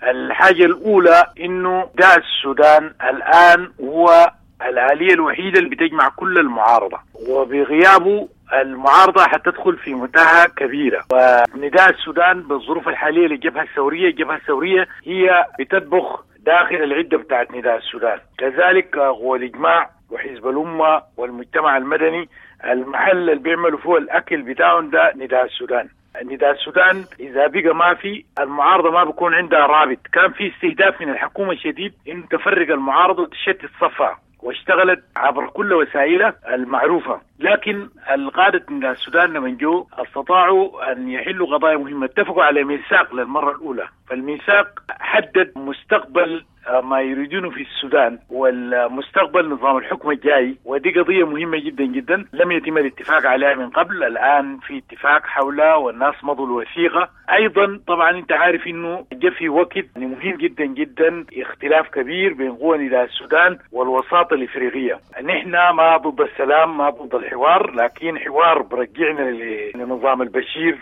Speaker 3: الحاجة الأولى إنه ده السودان الآن هو الآلية الوحيدة اللي بتجمع كل المعارضة، وبغيابه المعارضة حتدخل في متاهة كبيرة. ونداء السودان بالظروف الحالية للجبهة الثورية، الجبهة الثورية هي بتطبخ داخل العدة بتاعت نداء السودان. كذلك هو الإجماع وحزب الأمة والمجتمع المدني المحل اللي بيعملوا فيه الأكل بتاعهم ده نداء السودان. نداء السودان إذا بقى ما في المعارضة ما بيكون عندها رابط. كان في استهداف من الحكومة الشديد إن تفرق المعارضة وتشتت صفها، واشتغلت عبر كل وسائلها المعروفة. لكن القادة من السودان لما جو استطاعوا أن يحلوا قضايا مهمة. اتفقوا على ميثاق للمرة الأولى، فالميثاق حدد مستقبل ما يريدونه في السودان والمستقبل نظام الحكم الجاي، ودي قضية مهمة جدا جدا لم يتم الاتفاق عليها من قبل. الآن في اتفاق حولها والناس مضوا الوثيقة. أيضا طبعا أنت عارف إنه جاء في وقت مهم جدا جدا اختلاف كبير بين قوى نداء السودان والوساطة الإفريقية. نحن ما ضد السلام ما ضد الحوار، لكن حوار برجعنا لنظام البشير،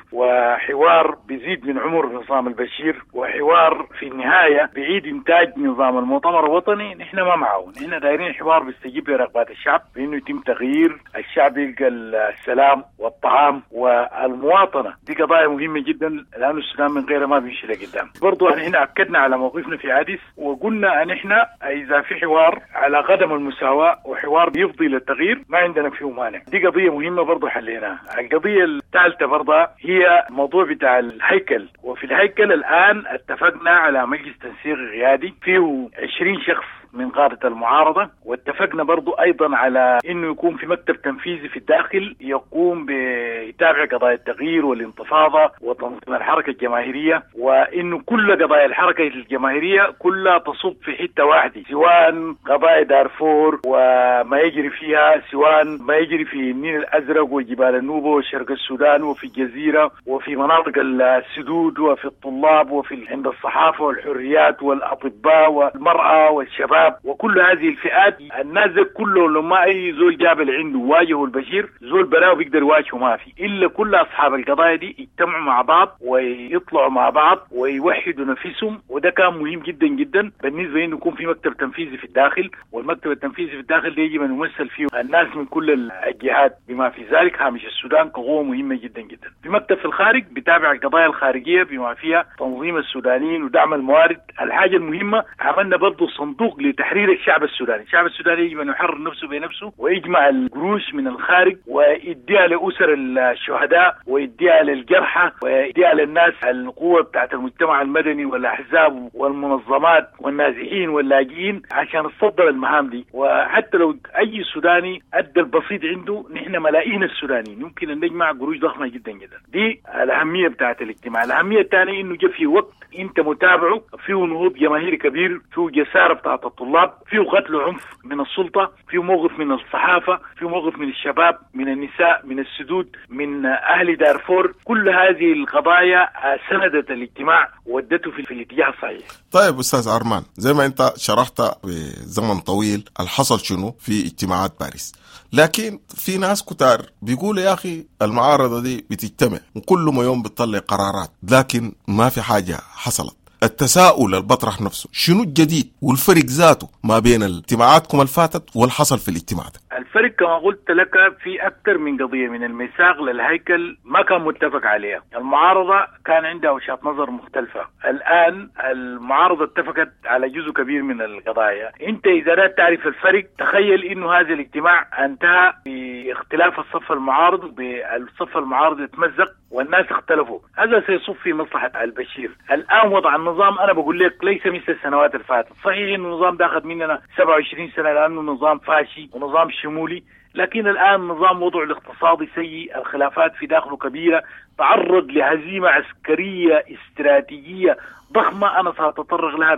Speaker 3: وحوار بيزيد من عمر نظام البشير، وحوار في النهاية بعيد إنتاج نظام المؤتمر الوطني. نحن ما معه، نحن دايرين حوار بيستجيب لرغبات الشعب بأنه يتم تغيير الشعب، يلقى السلام والطعام والمواطنة. دي قضايا مهمة جدا لأنه السودان من غيرها ما بيمشي لقدام. برضو نحن أكدنا على موقفنا في عادس وقلنا أن نحن إذا في حوار على قدم المساواة وحوار بيفضي للتغيير ما عندنا فيه مانع. دي قضية مهمة برضو حليناها. القضية الثالثة برضو هي موضوع بتاع الهيكل. وفي الهيكل الآن اتفقنا على مجلس تنسيق قيادي فيه عشرين شخص من قادة المعارضة، واتفقنا برضو أيضا على أنه يكون في مكتب تنفيذي في الداخل يقوم بيتابع قضايا التغيير والانتفاضة وتنظيم الحركة الجماهيرية، وأنه كل قضايا الحركة الجماهيرية كلها تصب في حتة واحدة، سواء قضايا دارفور وما يجري فيها، سواء ما يجري في النيل الأزرق وجبال النوبة وشرق السودان وفي الجزيرة وفي مناطق السدود وفي الطلاب وفي عند الصحافة والحريات والأطباء والمرأة والشباب وكل هذه الفئات. الناس كلهم لما أي زول جابل عنده واجهوا البشير زول بلاو بيقدر يواجهوا ما في إلا كل أصحاب القضايا دي يجتمعوا مع بعض ويطلعوا مع بعض ويوحدوا نفسهم. وده كان مهم جدا جدا بالنسبة إنه يكون في مكتب تنفيذي في الداخل، والمكتب التنفيذي في الداخل ده يجب أن يمثل فيه الناس من كل الجهات بما في ذلك هامش السودان كقوة مهمة جدا جدا. في مكتب في الخارج بتابع القضايا الخارجية بما فيها تنظيم السودانيين ودعم الموارد. الحاجة المهمة عملنا برضو صندوق تحرير الشعب السوداني. الشعب السوداني يجب أن يحرر نفسه بنفسه ويجمع القروش من الخارج ويديها لأسر الشهداء ويديها للجرحى ويديها للناس القوة بتاعت المجتمع المدني والأحزاب والمنظمات والنازحين واللاجئين عشان تصدر المهام دي. وحتى لو أي سوداني أدى البسيط عنده نحن ملايين السودانيين يمكن أن نجمع قروش ضخمة جدا جدا. دي الأهمية بتاعت الاجتماع. الأهمية الثانية إنه جاء في وقت أنت متابعه فيه نهوض جماهيري كبير، فيه جسارة بتاعت الطلاب، فيه قتل عنف من السلطة، فيه موقف من الصحافة، فيه موقف من الشباب، من النساء، من السدود، من أهل دارفور. كل هذه القضايا سندت الاجتماع وودته في, في الاتجاه الصحيح.
Speaker 18: طيب أستاذ عرمان، زي ما أنت شرحت بزمن طويل الحصل شنو في اجتماعات باريس، لكن في ناس كتار بيقولوا يا أخي المعارضة دي بتجتمع وكل ما يوم بتطلع قرارات لكن ما في حاجة حصلت. التساؤل البطرح نفسه شنو الجديد والفرق ذاته ما بين الاجتماعاتكم الفاتت والحصل في الاجتماع ده؟
Speaker 3: الفرق كما قلت لك في أكثر من قضية. من الميثاق للهيكل ما كان متفق عليها، المعارضة كان عندها وجهات نظر مختلفة. الآن المعارضة اتفقت على جزء كبير من القضايا. انت إذا لا تعرف الفرق تخيل إنه هذا الاجتماع انتهى باختلاف الصف المعارض، بالصف المعارض يتمزق والناس اختلفوا. هذا سيصب في مصلحة البشير. الآن وضع النظام أنا بقول لك ليس مثل السنوات الفاتت. صحيح إنه النظام ده أخذ مننا سبعة وعشرين سنة لأنه نظام فاشي ونظام شمولي، لكن الآن نظام وضعه الاقتصادي سيء، الخلافات في داخله كبيرة، تعرض لهزيمة عسكرية استراتيجية ضخمة أنا سأتطرق لها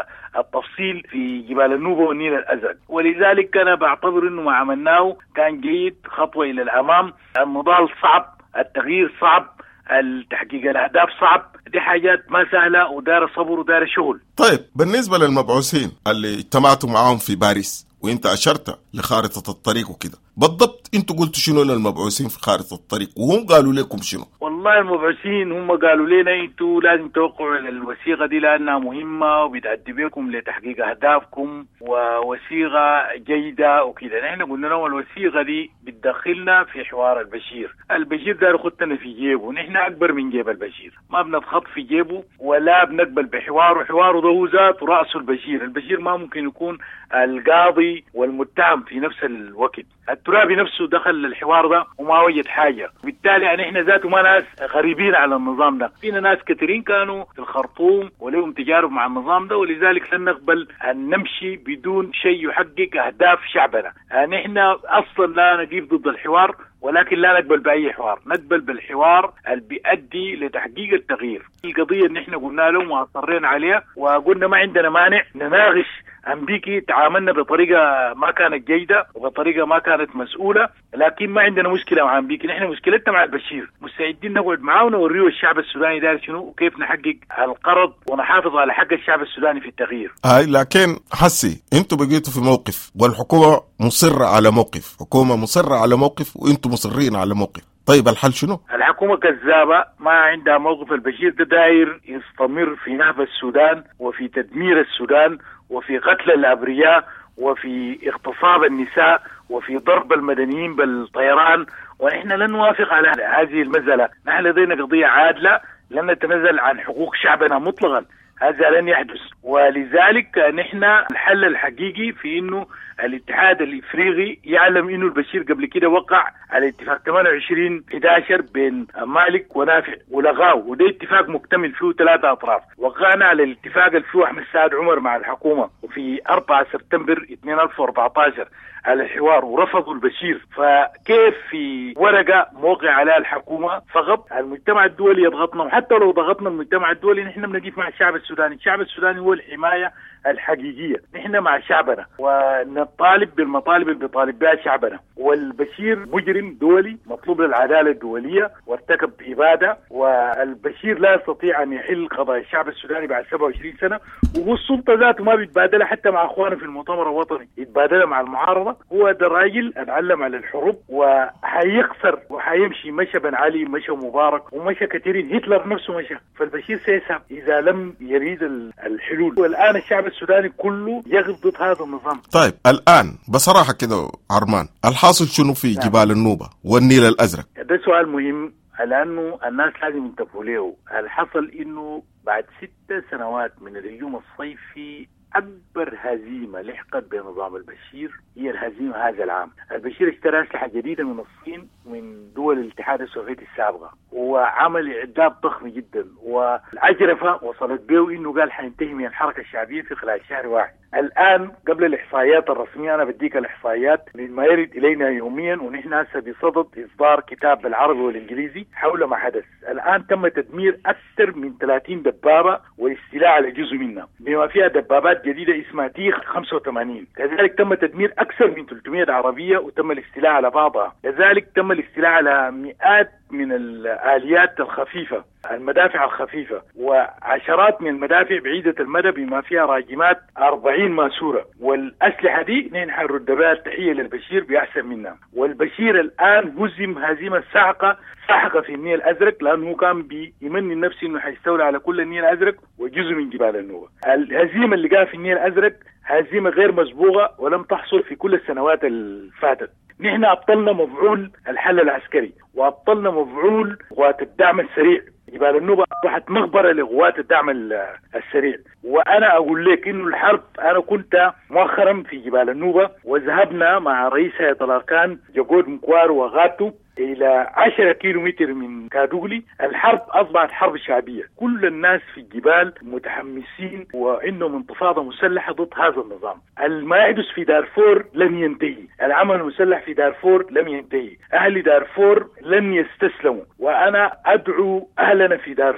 Speaker 3: بالتفصيل في جبال النوبة والنيل الأزرق. ولذلك أنا بعتبر إنه ما عملناه كان جيد، خطوة إلى الأمام. النضال صعب، التغيير صعب، التحقيق الأهداف صعب، دي حاجات ما سهلة ودار صبر ودار شغل.
Speaker 18: طيب بالنسبة للمبعوثين اللي اجتمعتوا معاهم في باريس وانت أشرت لخارطة الطريق وكده، بالضبط انتوا قلتوا شنو للمبعوثين في خارطة الطريق وهم قالوا لكم شنو؟
Speaker 3: والله المبعوثين هم قالوا لنا انتوا لازم توقعوا الوثيقة دي لأنها مهمة وبتأدي بكم لتحقيق أهدافكم ووثيقة جيدة وكده. نحن قلنا لهم الوثيقة دي بتدخلنا في حوار البشير. البشير دار خدتنا في جيبه، نحن أكبر من جيب البشير، ما بنتخط في جيبه ولا بنقبل بحواره. حواره ده هو ذات رأسه البشير. البشير ما ممكن يكون القاضي والمتهم في نفس الوقت. الترابي نفسه دخل الحوار ده وما وجد حاجة، بالتالي نحن ذاته ما ناس غريبين على النظام ده. فينا ناس كثيرين كانوا في الخرطوم ولهم تجارب مع النظام ده، ولذلك لن نقبل أن نمشي بدون شيء يحقق أهداف شعبنا. نحن أصلا لا نقيف ضد الحوار، ولكن لا نقبل بأي حوار، نقبل بالحوار اللي بيؤدي لتحقيق التغيير. القضية اللي احنا قلنا لهم وأصرينا عليها وقلنا ما عندنا مانع نناقش أمريكي تعاملنا بطريقة ما كانت جيدة وبطريقة ما كانت مسؤولة، لكن ما عندنا مشكلة مع أمريكي. نحن مشكلتنا مع البشير، مستعدين نقعد معاه ونوريه الشعب السوداني دار شنو وكيف نحقق القرض ونحافظ على حق الشعب السوداني في التغيير.
Speaker 18: هاي لكن حسي انتوا بقيتوا في موقف والحكومة مصرة على موقف، حكومة مصرة على موقف وانتوا مصرين على موقف. طيب الحل شنو؟
Speaker 3: الحكومة كذابة، ما عندها موقف. البشير ده داير يستمر في نهب السودان وفي تدمير السودان وفي قتل الأبرياء وفي اغتصاب النساء وفي ضرب المدنيين بالطيران، ونحن لن نوافق على هذه المسألة. نحن لدينا قضية عادلة، لن نتنازل عن حقوق شعبنا مطلقا، هذا لن يحدث. ولذلك نحن الحل الحقيقي في انه الاتحاد الافريقي يعلم انه البشير قبل كده وقع على اتفاق ثمانية وعشرين أحد عشر بين مالك ونافع ولغاه، وده اتفاق مكتمل فيه ثلاثة اطراف. وقعنا على الاتفاق اللي فيه احمد سعد عمر مع الحكومة وفي أربعة سبتمبر ألفين وأربعة عشر على الحوار ورفضوا البشير. فكيف في ورقة موقع عليها الحكومة فقط المجتمع الدولي يضغطنا؟ وحتى لو ضغطنا المجتمع الدولي نحن بنقف مع الشعب السوداني. الشعب السوداني هو الحماية الحقيقية، نحن مع شعبنا ونطالب بالمطالب اللي بيطالب بها شعبنا. والبشير مجرم دولي مطلوب للعدالة الدولية وارتكب إبادة، والبشير لا يستطيع أن يحل قضايا الشعب السوداني بعد سبعة وعشرين سنة، والسلطة ذاته ما بيتبادلها حتى مع أخوانه في المؤتمر الوطني، يتبادلها مع المعارضة. هو ده راجل اتعلم على الحروب وحيخسر وحيمشي مشى بن علي، مشى مبارك ومشى كثيرين، هتلر نفسه مشى. فالبشير سيسحب إذا لم يريد الحلول. والآن الشعب السوداني كله يقف ضد هذا النظام.
Speaker 18: طيب الآن بصراحة كده عرمان، الحاصل شنو في
Speaker 3: نعم.
Speaker 18: جبال النوبة والنيل الأزرق؟
Speaker 3: ده سؤال مهم لأنه الناس لازم ينتبهوا له. الحصل إنه بعد ست سنوات من الهجوم الصيفي أكبر هزيمة لحقت بنظام البشير هي الهزيمة هذا العام. البشير اشترى أسلحة جديدة من الصين من دول الاتحاد السوفيتي السابقة، وعمل إعداد ضخم جدا، والعجرفة وصلت به إنه قال حينتهي من الحركة الشعبية في خلال شهر واحد. الآن قبل الإحصائيات الرسمية، أنا بديك الإحصائيات مما يرد إلينا يوميا، ونحن هسه بصدد إصدار كتاب بالعربي والإنجليزي حول ما حدث. الآن تم تدمير أكثر من ثلاثين دبابة والاستيلاء على جزء منها، بما فيها دبابات جديدة اسمها تيخ خمسة وثمانين. كذلك تم تدمير أكثر من ثلاثمئة عربية وتم الاستيلاء على بعضها. كذلك تم الاستيلاء على مئات من الآليات الخفيفة، المدافع الخفيفة، وعشرات من المدافع بعيدة المدى بما فيها راجمات أربعين ماسورة. والأسلحة دي نحن حنرد بها التحية للبشير بأحسن منها. والبشير الآن هزم هزيمة ساحقة ساحقة في النيل الأزرق، لأنه كان بيمني نفسه إنه حيستولى على كل النيل الأزرق وجزء من جبال النوبة. الهزيمة اللي جاء في النيل الأزرق هزيمة غير مسبوقة ولم تحصل في كل السنوات الفاتت. نحن أبطلنا مفعول الحل العسكري وأبطلنا مفعول قوات الدعم السريع. جبال النوبة أصبحت مقبرة لقوات الدعم السريع. وأنا أقول لك إنه الحرب، أنا كنت مؤخرا في جبال النوبة وذهبنا مع رئيس هيئة الأركان جاكود مكوار وغاتو إلى عشرة كيلومتر من كادوغلي. الحرب أصبحت حرب شعبية، كل الناس في الجبال متحمسين وعندهم انتفاضة مسلحة ضد هذا النظام. ما يحدث في دارفور لن ينتهي، العمل المسلح في دارفور لم ينتهي، أهل دارفور لن يستسلموا. وأنا أدعو أهلنا في دارفور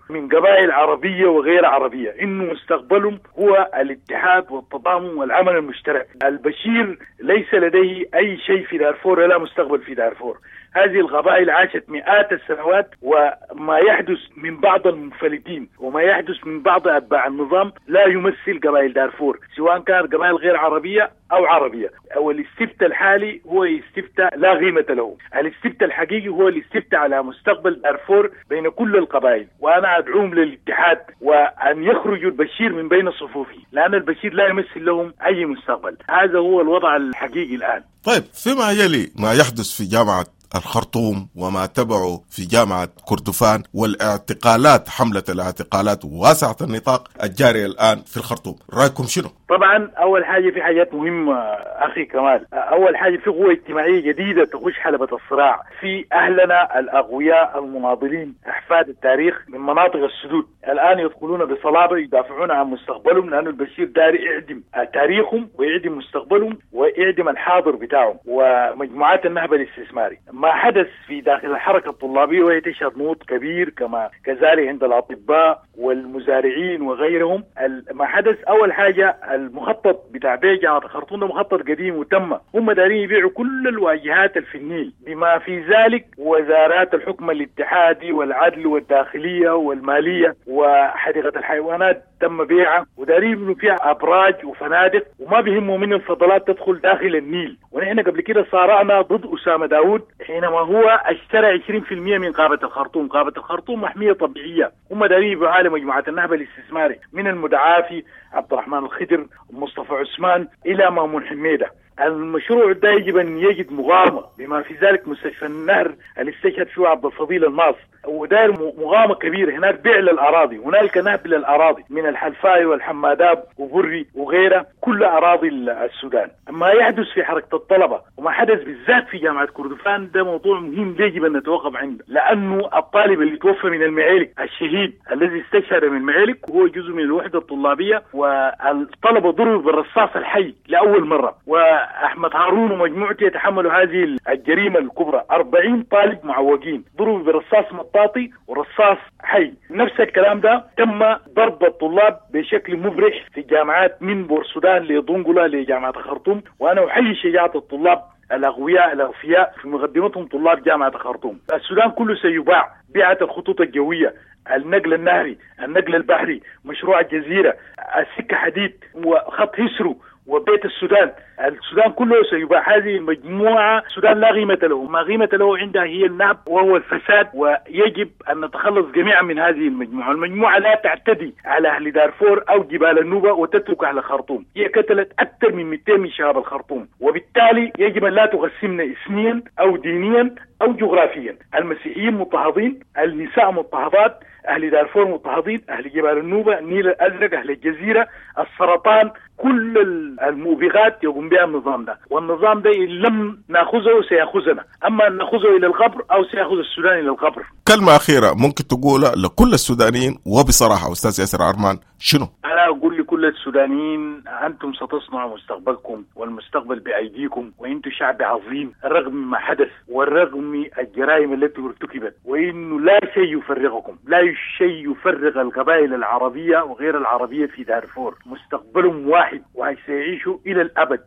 Speaker 19: من قبائل عربية وغير عربية إنه مستقبلهم هو الاتحاد والتضامن والعمل المشترك. البشير ليس لديه أي شيء في دارفور ولا مستقبل في دارفور. هذه القبائل عاشت مئات السنوات، وما يحدث من بعض المنفلتين وما يحدث من بعض أتباع النظام لا يمثل قبائل دارفور، سواء كانت قبائل غير عربية أو عربية. أو الاستفتاء الحالي هو استفتاء لا قيمة له. الاستفتاء الحقيقي هو الاستفتاء على مستقبل دارفور بين كل القبائل، وأنا أدعوهم للاتحاد وأن يخرجوا البشير من بين صفوفه، لأن البشير لا يمثل لهم أي مستقبل. هذا هو الوضع الحقيقي الآن.
Speaker 18: طيب، فيما يلي ما يحدث في جامعة الخرطوم وما تبعه في جامعة كردفان والاعتقالات، حملة الاعتقالات واسعة النطاق الجارية الآن في الخرطوم، رأيكم شنو؟
Speaker 19: طبعا أول حاجة في حاجات مهمة أخي كمال. أول حاجة في قوة اجتماعية جديدة تخش حلبة الصراع في أهلنا الأقوياء المناضلين أحفاد التاريخ من مناطق السدود، الآن يدخلون بصلابة يدافعون عن مستقبلهم، لأن البشير داري يعدم تاريخهم ويعدم مستقبلهم ويعدم الحاضر بتاعهم ومجموعات النهب الاستثماري. ما حدث في داخل الحركة الطلابية وهي تشهد نهوض كبير، كما كذلك عند الأطباء والمزارعين وغيرهم. ما حدث أول حاجة المخطط بتاع بيع جامعة الخرطوم ده مخطط قديم وتم، هم دارين يبيعوا كل الواجهات في النيل بما في ذلك وزارات الحكم الاتحادي والعدل والداخلية والمالية وحديقة الحيوانات تم بيعها، ودارين يبنوا فيها أبراج وفنادق وما بيهموا من الفضلات تدخل داخل النيل. ونحن قبل كده صارعنا ضد أسامة داود حينما هو اشترى عشرين بالمئة من قابة الخرطوم. قابة الخرطوم محمية طبيعية، هم دارين يبيعوا على مجموعة النهب الاستثماري من المدعافي عبد الرحمن الخضر ومصطفى عثمان إلى مامون حميدة. المشروع ده يجب أن يجد مغامة بما في ذلك مستشفى النهر اللي استشهد فيه عبد الفضيل الناص، وداير مغامة كبيرة هناك، بيع للأراضي، هنالك نهب للأراضي من الحلفاء والحماداب وبري وغيرها، كل أراضي السودان. ما يحدث في حركة الطلبة وما حدث بالذات في جامعة كردفان ده موضوع مهم يجب أن نتوقف عنده، لأنه الطالب اللي توفى من المعيلك الشهيد الذي استشهد من المعيلك وهو جزء من الوحدة الطلابية، والطلبة ضربوا بالرصاص الحي لأول مرة، وأحمد هارون ومجموعته يتحملوا هذه الجريمة الكبرى. أربعين طالب معوقين ضربوا بالرصاص مطاطي ورصاص حي. نفس الكلام ده تم ضرب الطلاب بشكل مبرح في جامعات من بورسودان لضنقلة لجامعة الخرطوم، وأنا أحيي شجاعة الطلاب الأغوياء الأغفياء في مقدمتهم طلاب جامعة الخرطوم. السودان كله سيباع، بيعت الخطوط الجوية، النقل النهري، النقل البحري، مشروع الجزيرة، السكة حديد وخط هسرو وبيت السودان. السودان كله سيباع. هذه المجموعة السودان لا قيمة له، ما قيمة له عندها هي النهب وهو الفساد، ويجب أن نتخلص جميعا من هذه المجموعة. المجموعة لا تعتدي على أهل دارفور أو جبال النوبة وتترك أهل الخرطوم، هي قتلت أكثر من مئتين من شباب الخرطوم، وبالتالي يجب أن لا تقسمنا إثنيا أو دينيا أو جغرافيا. المسيحيين مضطهدين، النساء مضطهدات، أهل دارفور مضطهدين، أهل جبال النوبة، النيل الأزرق، أهل الجزيرة، السرطان، كل الموبغات يقوم بها النظام ده. والنظام ده إن لم نأخذه سيأخذنا، أما أن نأخذه إلى القبر أو سيأخذ السودان إلى القبر.
Speaker 18: كلمة أخيرة ممكن تقولها لكل السودانيين وبصراحة أستاذ ياسر عرمان شنو؟
Speaker 19: أنا أقول لكل السودانيين أنتم ستصنعوا مستقبلكم والمستقبل بأيديكم، وأنتم شعب عظيم رغم ما حدث ورغم الجرائم التي ارتكبت، وإنه لا شيء يفرقكم، لا شيء يفرق القبائل العربية وغير العربية في دارفور. مستقبلهم واحد وسيعيشوا إلى الأبد،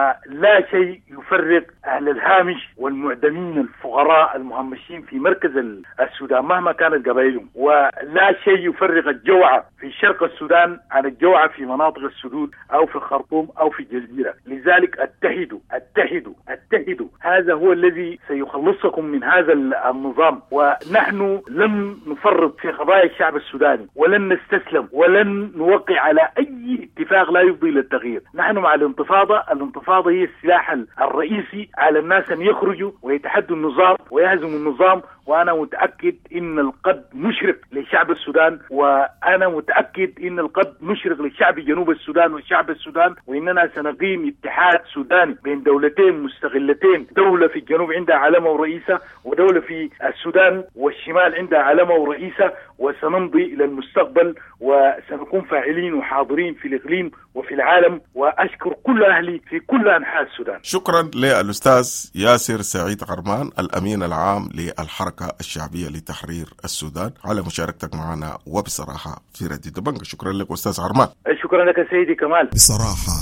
Speaker 19: ولا شيء يفرق أهل الهامش والمعدمين الفقراء المهمشين في مركز السودان مهما كانت قبائلهم، ولا شيء يفرق الجوعة في شرق السودان عن الجوعة في مناطق السدود أو في الخرطوم أو في الجزيرة. لذلك اتحدوا اتحدوا اتحدوا، هذا هو الذي سيخلصكم من هذا النظام. ونحن لن نفرط في قضايا الشعب السوداني، ولن نستسلم، ولن نوقع على أي اتفاق لا يفضي إلى التغيير. نحن مع الانتفاضة. الانتفاضة هي السلاح الرئيسي على الناس أن يخرجوا ويتحدوا النظام ويهزموا النظام. وأنا متأكد إن القد مشرق لشعب السودان، وأنا متأكد إن القد مشرق لشعب جنوب السودان وشعب السودان، وإننا سنقيم اتحاد سوداني بين دولتين مستغلتين، دولة في الجنوب عندها علامة ورئيسة، ودولة في السودان والشمال عندها علامة ورئيسة، وسنمضي إلى المستقبل وسنكون فاعلين وحاضرين في الإقليم وفي العالم. وأشكر كل أهلي في كل أنحاء السودان.
Speaker 18: شكرا للأستاذ ياسر سعيد عرمان الأمين العام للحركة الحركة الشعبية لتحرير السودان على مشاركتك معنا وبصراحة في راديو دبنجة. شكرا لك أستاذ عرمان.
Speaker 19: شكرا لك سيدي كمال.
Speaker 9: بصراحة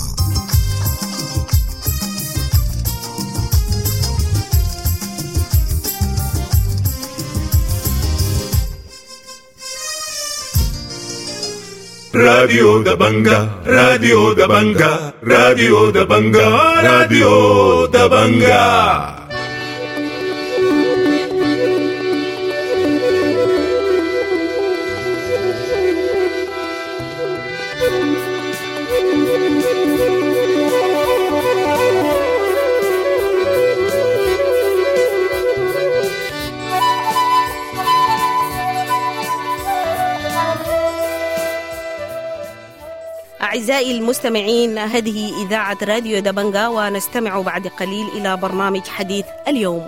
Speaker 10: راديو دبنجة راديو دبنجة راديو دبنجة راديو دبنجة.
Speaker 17: أعزائي المستمعين، هذه إذاعة راديو دبنجا، ونستمع بعد قليل إلى برنامج حديث اليوم.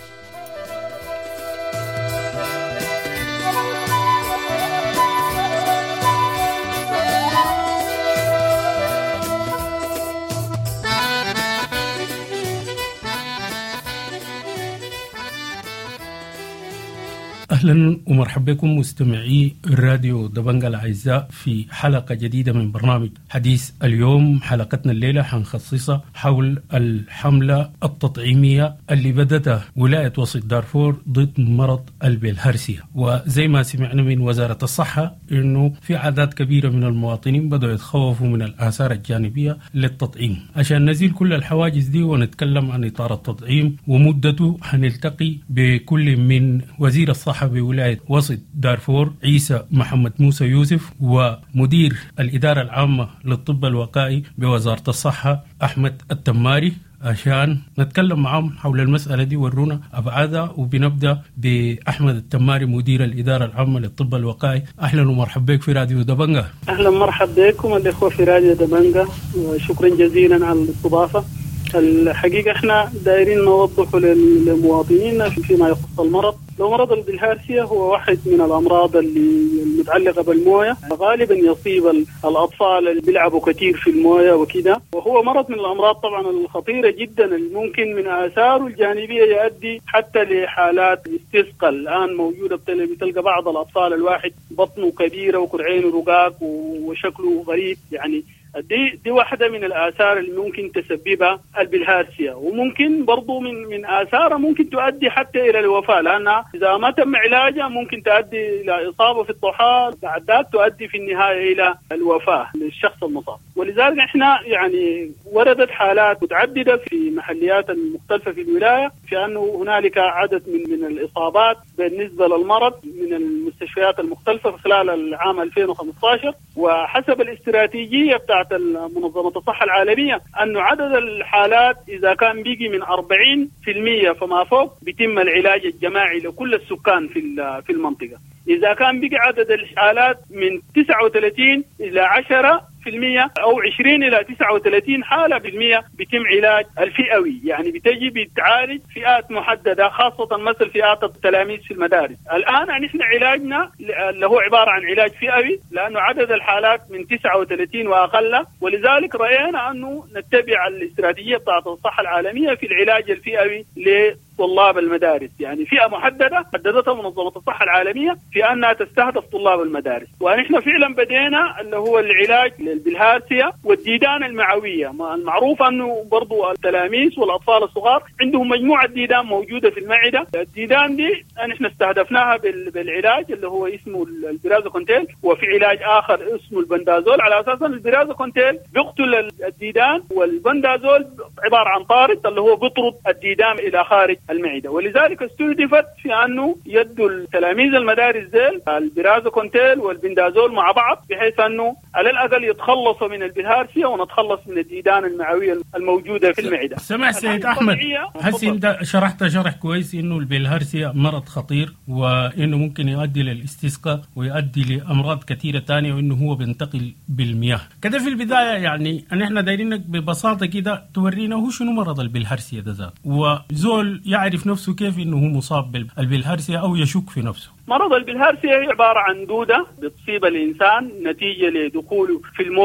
Speaker 1: أهلا ومرحبا بكم مستمعي الراديو دبنجة الأعزاء في حلقة جديدة من برنامج حديث اليوم. حلقتنا الليلة حنخصصها حول الحملة التطعيمية اللي بدأتها ولاية وسط دارفور ضد مرض البلهارسيا. وزي ما سمعنا من وزارة الصحة إنه في عدد كبيرة من المواطنين بدأوا يتخوفوا من الآثار الجانبية للتطعيم. عشان نزيل كل الحواجز دي ونتكلم عن إطار التطعيم ومدته، حنلتقي بكل من وزير الصحة بولاية وسط دارفور عيسى محمد موسى يوسف، ومدير الإدارة العامة للطب الوقائي بوزارة الصحة أحمد التماري، عشان نتكلم معهم حول المسألة دي ورونا أبعادها. وبنبدأ بأحمد التماري مدير الإدارة العامة للطب الوقائي. أهلا ومرحبا بك في راديو دبنجة.
Speaker 8: أهلا مرحبا بكم الإخوة في راديو دبنجة، وشكرا جزيلا على الاستضافة. الحقيقة احنا دايرين نوضح للمواطنين فيما يخص المرض. لو مرض البلهارسيا هو واحد من الأمراض اللي المتعلقة بالموية، غالبا يصيب الأطفال اللي بيلعبوا كثير في الموية وكده، وهو مرض من الأمراض طبعا الخطيرة جدا اللي ممكن من آثاره الجانبية يؤدي حتى لحالات استسقاء. الآن موجودة، بتلقى بعض الأطفال الواحد بطنه كبيرة وكرعينه رقاق وشكله غريب، يعني دي دي واحدة من الآثار اللي ممكن تسببها البلهارسيا. وممكن برضو من من آثارها ممكن تؤدي حتى إلى الوفاة، لأنها إذا ما تم علاجها ممكن تؤدي إلى إصابة في الطحال، بعد ذلك تؤدي في النهاية إلى الوفاة للشخص المصاب. ولذلك إحنا يعني وردت حالات متعددة في محليات المختلفة في الولاية في أنه هنالك عدد من من الإصابات بالنسبة للمرض من المستشفيات المختلفة خلال العام ألفين وخمسة عشر. وحسب الاستراتيجية بتاعت منظمة الصحة العالمية أنه عدد الحالات إذا كان بيجي من أربعين بالمئة فما فوق بيتم العلاج الجماعي لكل السكان في في المنطقة. إذا كان بيجي عدد الحالات من تسعة وثلاثين إلى عشرة بالمئة أو عشرين إلى تسعة وثلاثين حالة بالمئة بيتم علاج الفئوي، يعني بتجي بتعالج فئات محددة، خاصة مثل فئات التلاميذ في المدارس. الآن نحن علاجنا اللي هو عبارة عن علاج فئوي لأنه عدد الحالات من تسعة وثلاثين وأقل، ولذلك رأينا أنه نتبع الاستراتيجية بتاعت الصحة العالمية في العلاج الفئوي لطلاب المدارس، يعني فئة محددة حددتها منظمة الصحة العالمية في أنها تستهدف طلاب المدارس. ونحن فعلا بدينا اللي هو العلاج للبلهارسيا والديدان المعوية. المعروف أنه برضو التلاميذ والأطفال الصغار عندهم مجموعة ديدان موجودة في المعدة. الديدان دي نحن استهدفناها بالعلاج اللي هو اسمه البرازوكونتيل، وفي علاج آخر اسمه البندازول، على أساس أن البرازوكونتيل بيقتل الديدان، والبندازول عبارة عن طارد اللي هو بيطرد الديدان إلى خارج المعدة. ولذلك استهدفت في أنه يدوا التلاميذ المدارس ذيل البرازوكونتيل والبندازول مع بعض، بحيث أنه على الأقل يتخلصوا من البلهارسيا ونتخلص من الديدان المعوية الموجودة في المعدة.
Speaker 1: سمع سيد أحمد، هسي أنت شرحت شرح كويس إنه البلهارسيا مرض خطير وإنه ممكن يؤدي للاستسقاء ويؤدي لأمراض كثيرة تانية، وإنه هو بينتقل بالمياه كده. في البداية يعني أن إحنا دايرينك ببساطة كده تورينا هو شنو مرض البلهارسيا ده ذات، وزول يعرف نفسه كيف إنه هو مصاب بالبلهارسيا أو يشك في نفسه.
Speaker 8: مرض البلهارسيا هي عبارة عن دودة بتصيب الإنسان نتيجة لدخوله في الموية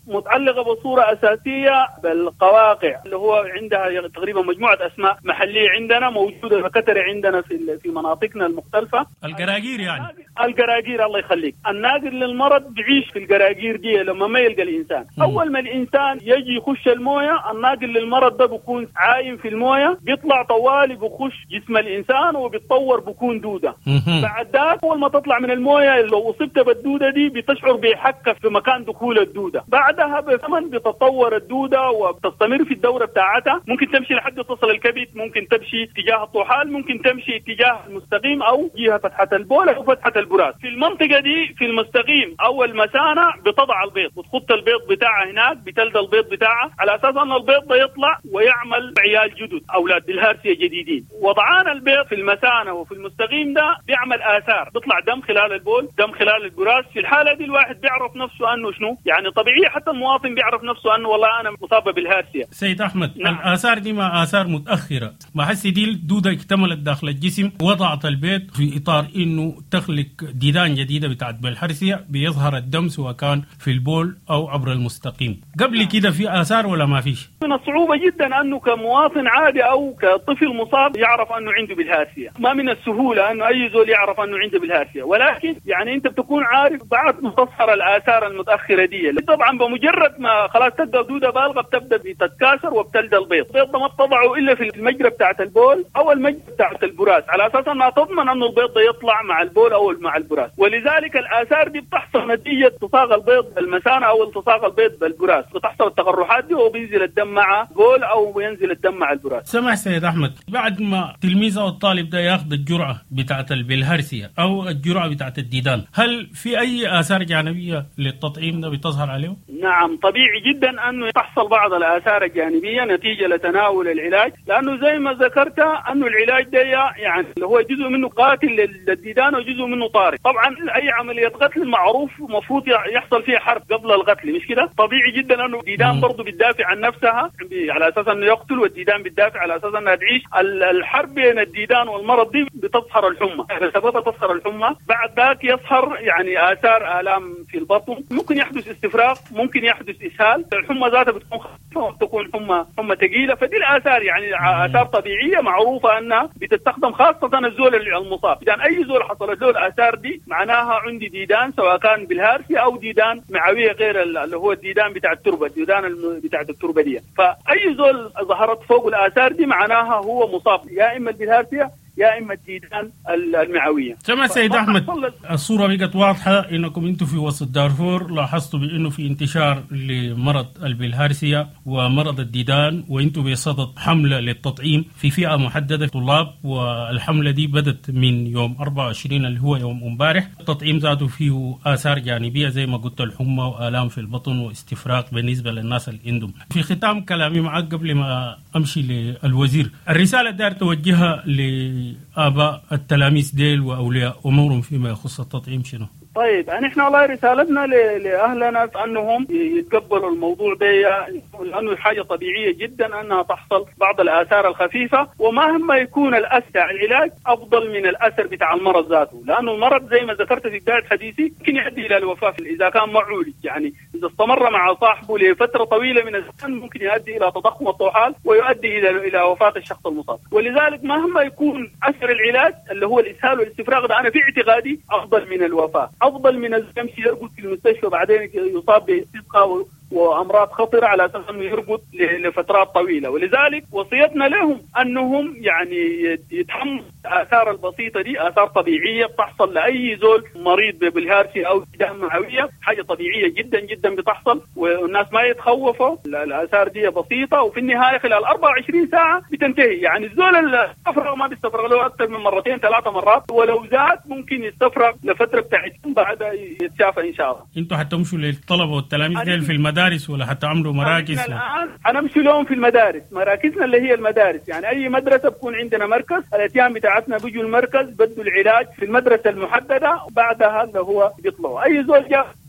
Speaker 8: متعلقة بصورة أساسية بالقواقع اللي هو عندها تقريبا مجموعة أسماء محلية عندنا موجودة بكثرة عندنا في في مناطقنا المختلفة.
Speaker 1: الجراجير يعني
Speaker 8: الجراجير الله يخليك. الناقل للمرض بيعيش في الجراجير دي لما ما يلقى الإنسان. م. أول ما الإنسان يجي يخش الموية الناقل للمرض ده بيكون عايم في الموية بيطلع طوالي بيخش جسم الإنسان وبيتطور بيكون دودة. م. بعد ذلك أول ما تطلع من الموية لو أصبت بالدودة دي بتشعر بحكة في مكان دخول الدودة. بعدها بثمن بتتطور الدودة وبتستمر في الدورة بتاعتها. ممكن تمشي لحد تصل الكبد، ممكن تمشي اتجاه الطحال، ممكن تمشي اتجاه المستقيم أو جهة فتحة البول أو فتحة البراز. في المنطقة دي في المستقيم أو المثانة بتضع البيض، بتخط البيض بتاعها هناك، بتلد البيض بتاعها على أساس أن البيض ده يطلع ويعمل عيال جدد أولاد بالهارسية جديدين. وضعان البيض في المثانة وفي المستقيم ده بيعمل آثار، بيطلع دم خلال البول، دم خلال البراز. في الحالة دي الواحد بيعرف نفسه أنه شنو، يعني طبيعي حتى المواطن بيعرف نفسه أنه والله أنا مصاب بالهارسية.
Speaker 1: سيد أحمد، نعم. الآثار دي ما آثار متأخرة، بحس دي الدودة اكتملت داخل الجسم، وضعت البيض في إطار إنه تخلق ديدان جديدة بتاعت بالهارسية، بيظهر الدم سواء كان في البول أو عبر المستقيم. قبل نعم. كده في آثار ولا ما فيش؟
Speaker 8: من الصعوبة جدا أنه كمواطن عادي أو كطفل مصاب يعرف أنه عنده بالهارسية. ما من السهولة أنه أي زول يعرف أنه عنده بالهارسية، ولكن يعني أنت بتكون عارف بعد ما تظهر الآثار المتأخرة دي. طبعا بمجرد ما خلاص تبدأ دودة بالغة بتبدأ بتتكاثر وبتلد البيض. البيض ده ما تضعه إلا في المجرى بتاعت البول أو المجرى بتاعت البراز على أساس أنها تضمن أنه البيض ده يطلع مع البول أو مع البراز. ولذلك الآثار دي بتحصل نتيجة التصاق البيض بالمثانة أو التصاق البيض بالبراز، بتحصل التقرحات دي وبينزل الدم مع بول أو ينزل الدم مع البراز.
Speaker 1: سمع سيد أحمد، بعد ما التلميذ أو الطالب ده ياخذ الجرعة بتاعت البلهارسيا أو الجرعة بتاعت الديدان، هل في أي آثار جانبية للتطعيم ده بتظهر عليه؟
Speaker 8: نعم، طبيعي جدا أنه تحصل بعض الآثار الجانبية نتيجة لتناول العلاج، لأنه زي ما ذكرت أنه العلاج ده يعني هو جزء منه قاتل للديدان وجزء منه طارئ. طبعا أي عملية قتل معروف مفروض يحصل فيها حرب قبل القتل، مش كده؟ طبيعي جدا أنه الديدان برضه بتدافع عن نفسها على أساس أنه يقتل، والديدان بتدافع على أساس أنها تعيش. الحرب بين الديدان والمرض دي بتظهر الحمى، بسببها تظهر الحمى. بعد ذاك يظهر يعني آثار آلام في البطن، ممكن يحدث استفراغ، ممكن يحدث إسهال. الحمى ذاتها بتكون خفيفة وتكون حمى حمى ثقيلة. فدي الآثار يعني آثار طبيعية معروفة أنها بتستخدم خاصة الزول المصاب. إذا أي زول حصلت له الآثار دي معناها عندي ديدان سواء كان بالهارسية أو ديدان معوية غير اللي هو الديدان بتاع التربة، الديدان بتاع التربة دي. فأي زول ظهرت فوق الآثار دي معناها هو مصاب يا إما بالهارسية يا إما الديدان المعوية.
Speaker 1: سمع سيد أحمد، الصورة بقت واضحة إنكم أنتم في وسط دارفور لاحظتوا بأنه في انتشار لمرض البلهارسيا ومرض الديدان، وأنتم بصدد حملة للتطعيم في فئة محددة طلاب، والحملة دي بدت من يوم أربعة وعشرين اللي هو يوم امبارح. التطعيم ذاته فيه آثار جانبية زي ما قلت، الحمى وآلام في البطن واستفراغ بالنسبة للناس اللي عندهم. في ختام كلامي معك قبل ما أمشي للوزير، الرسالة دار توجهها ل آباء التلاميذ ديل وأولياء أمورهم فيما يخص التطعيم شنو؟
Speaker 8: طيب نحن والله رسالتنا لأهلنا أنهم يتقبلوا الموضوع ده، لأنه حاجة طبيعية جدا أنها تحصل بعض الآثار الخفيفة، ومهما يكون الأثر العلاج أفضل من الأثر بتاع المرض ذاته، لأنه المرض زي ما ذكرت في بداية حديثي ممكن يؤدي إلى الوفاة إذا كان معولج، يعني إذا استمر مع صاحبه لفترة طويلة من الزمن ممكن يؤدي إلى تضخم الطحال ويؤدي إلى إلى وفاة الشخص المصاب. ولذلك مهما يكون أثر العلاج اللي هو الإسهال والاستفراغ ده أنا في اعتقادي أفضل من الوفاة، أفضل من يمشي يرقد في المستشفى بعدين يصاب باستسقاء وأمراض خطرة على أساس أنه يرقد لفترات طويلة. ولذلك وصيتنا لهم أنهم يعني يتحملوا الآثار البسيطة دي، آثار طبيعية بتحصل لأي زول مريض بالهارسيا أو ديدان معوية، حاجة طبيعية جدا جدا بتحصل، والناس ما يتخوفوا. الآثار دي بسيطة وفي النهاية خلال أربعة وعشرين ساعة بتنتهي. يعني الزول اللي استفرغ ما بيستفرغ له أكثر من مرتين ثلاثة مرات، ولو زاد ممكن يستفرغ لفترة بتاعتهم بعدها يتشافى إن شاء الله.
Speaker 1: أنتوا حتمشوا للطلبة والتلاميذ ديل في المدارس ولا حتعملوا مراكز؟
Speaker 8: الآن هنمشي لهم في المدارس، مراكزنا اللي هي المدارس، يعني أي مدرسة بكون عندنا مركز، الأتيان بتاعتنا بيجوا المركز بدوا العلاج في المدرسة المحددة وبعدها اللي هو بيطلعوا. أي زول جاء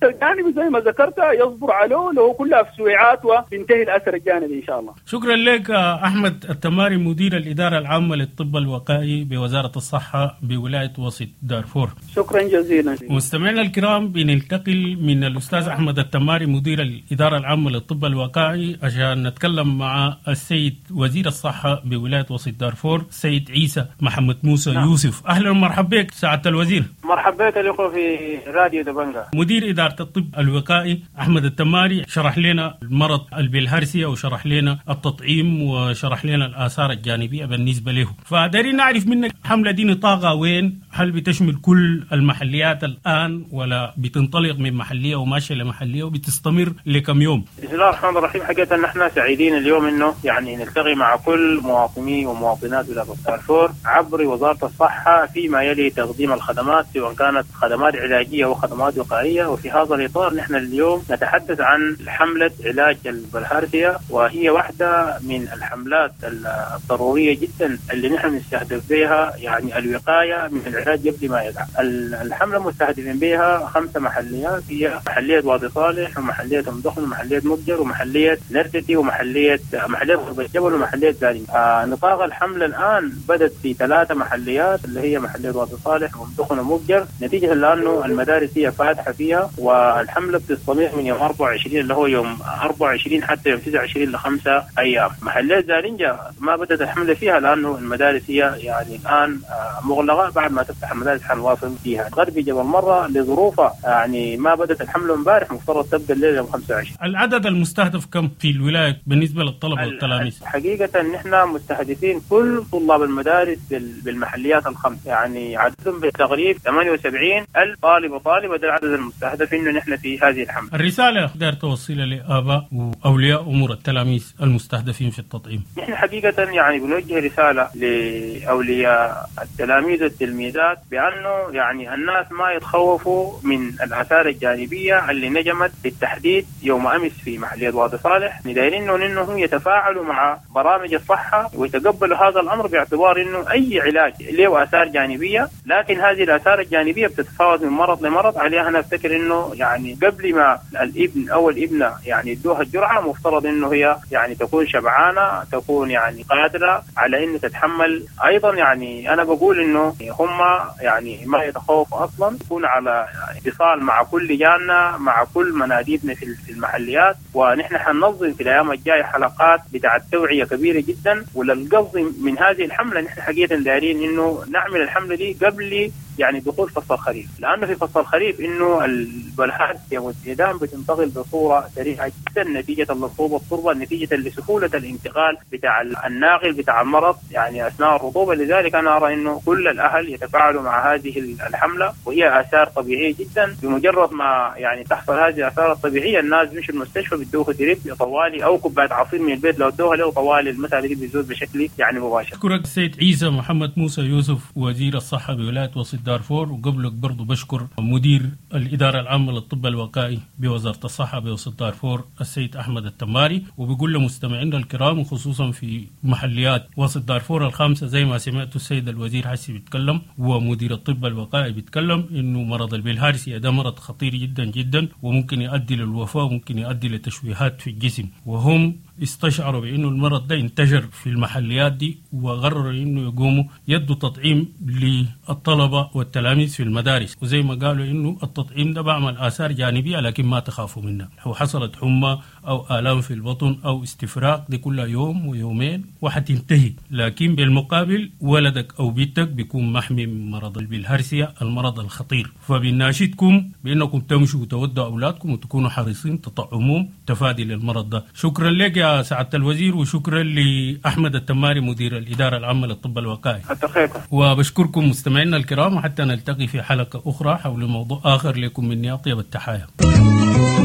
Speaker 8: الجانبي زي ما ذكرت يصبر عليه، له كلها في سويعات وبينتهي الأثر الجانبي إن شاء الله.
Speaker 1: شكرا لك أحمد التماري، مدير الإدارة العامة للطب الوقائي بوزارة الصحة بولاية وسط دارفور.
Speaker 8: شكرا جزيلا.
Speaker 1: مستمعينا الكرام، بننتقل من الأستاذ أحمد التماري مدير الإدارة العامة للطب الوقائي عشان نتكلم مع السيد وزير الصحة بولاية وسط دارفور السيد عيسى محمد موسى نعم. يوسف. أهلا ومرحبا بك سعادة الوزير.
Speaker 7: مرحبا بك الأخوة في راديو دبنجا.
Speaker 1: مدير إدارة الطب الوقائي أحمد التماري شرح لنا المرض البلهارسيا وشرح لنا التطعيم وشرح لنا الآثار الجانبية بالنسبة له، فدارين نعرف منك الحملة دي نطاقها وين؟ هل بتشمل كل المحليات الآن ولا بتنطلق من محلية وماشية لمحلية وبتستمر لكم يوم؟
Speaker 7: بسم الله الرحمن الرحيم. حقيقة نحن سعيدين اليوم إنه يعني نلتقي مع كل مواطني ومواطنات ولاية دارفور عبر وزارة الصحة فيما يلي تقديم الخدمات، سواء كانت خدمات علاجية وخدمات وقائية. وفي هذا الإطار نحن اليوم نتحدث عن حملة علاج البلهارسيا، وهي واحدة من الحملات الضرورية جدا اللي نحن نستهدف بها يعني الوقاية من العلاج قبل ما يدعم. الحملة مستهدفين بها خمسة محليات، هي محلية وادي صالح ومحلية أم دخن ومحلية مبجر ومحلية نرتتي ومحلية محلية غرب الجبل ومحلية زارين. آه نطاق الحملة الآن بدت في ثلاثة محليات اللي هي محلية وادي صالح وأم دخن ومبجر، نتيجة لأنه المدارس هي فاتحة فيها، والحملة بتستمر من يوم أربعة وعشرين اللي هو يوم أربعة وعشرين حتى يوم تسعة وعشرين لخمسة أيام. محلية زارينجا ما بدت الحملة فيها لأنه المدارس هي يعني الآن مغلقة، بعد ما تفتح المدارس حنواصل فيها. غربي جبل مرة لظروفها يعني ما بدت الحملة امبارح، مفترض تبدأ الليلة يوم خمسة وعشرين.
Speaker 1: العدد المستهدف كم في الولاية بالنسبة للطلبة والتلاميذ؟
Speaker 7: حقيقة نحن مستهدفين كل طلاب المدارس بالمحليات الخمس، يعني عددهم بالتقريب ثمانية وسبعين ألف طالب وطالبة، ده العدد المستهدف إنه نحن في هذه الحملة.
Speaker 1: الرسالة دار توصيلها لآباء وأولياء أمور التلاميذ المستهدفين في التطعيم.
Speaker 7: نحن حقيقة يعني بنوجه رسالة لأولياء التلاميذ والتلميذات بأنه يعني الناس ما يتخوفوا من الآثار الجانبية اللي نجمت بالتحديد يوم أمس في محلية وادي صالح. ندايرين إنهم يتفاعلوا مع برامج الصحة ويتقبلوا هذا الأمر باعتبار إنه أي علاج له آثار جانبية، لكن هذه الآثار الجانبية بتتفاوت من مرض لمرض. عليها أنا أفتكر إنه يعني قبل ما الابن أو الابنة يعني يدوها الجرعة مفترض إنه هي يعني تكون شبعانة، تكون يعني قادرة على إنه تتحمل. أيضا يعني أنا بقول إنه هم يعني ما يتخوفوا أصلا، يكون على اتصال مع كل جانة مع كل مناديبنا في المحليات، ونحن حننظم في الأيام الجاية حلقات بتاعت توعية كبيرة جدا. وللقصد من هذه الحملة نحن حقيقة دارين إنه نعمل الحملة دي قبل يعني دخول فصل الخريف، لأنه في فصل الخريف إنه البلهارسيا والديدان بتنتقل بصورة سريعة جدا نتيجة للرطوبة التربة، نتيجة لسهولة الانتقال بتاع الناقل بتاع المرض يعني أثناء الرطوبة. لذلك أنا أرى إنه كل الأهل يتفاعلوا مع هذه الحملة، وهي آثار طبيعية جدا. بمجرد ما يعني تحصل هذه الآثار الطبيعية الناس مش المستشفى بيدوها دريب طوالي أو كوباية عصير من البيت لو ادوها له طوالي، المسألة دي بيزول بشكل يعني مباشر.
Speaker 1: أشكرك السيد عيسى محمد موسى يوسف وزير الصحة بولاية وسط دارفور، وقبلك برضو بشكر مدير الإدارة العامة للطب الوقائي بوزارة الصحة بوسط دارفور السيد أحمد التماري. وبيقول لمستمعينا الكرام وخصوصا في محليات وسط دارفور الخامسة زي ما سمعتوا السيد الوزير حسي بيتكلم ومدير الطب الوقائي بيتكلم إنه مرض البلهارسيا ده مرض خطير جدا جدا وممكن يؤدي للوفاة وممكن يؤدي لتشويهات في الجسم، وهم استشعروا بأنه المرض ده انتشر في المحليات دي وقرروا أنه يقوموا يدوا تطعيم للطلبة والتلاميذ في المدارس. وزي ما قالوا أنه التطعيم ده بعمل آثار جانبية لكن ما تخافوا منها، لو حصلت حمى أو آلام في البطن أو استفراغ دي كلها يوم ويومين وحتنتهي، لكن بالمقابل ولدك أو بيتك بيكون محمي من مرض البلهارسيا المرض الخطير. فبناشدكم بأنكم تمشوا وتودوا أولادكم وتكونوا حريصين تطعموهم تفادي للمرض ده. شكرا لك يا سعادة الوزير، وشكرا لأحمد التماري مدير الإدارة العامة للطب الوقائي. وبشكركم مستمعينا الكرام، وحتى نلتقي في حلقة أخرى حول موضوع آخر. لكم مني أطيب التحايا.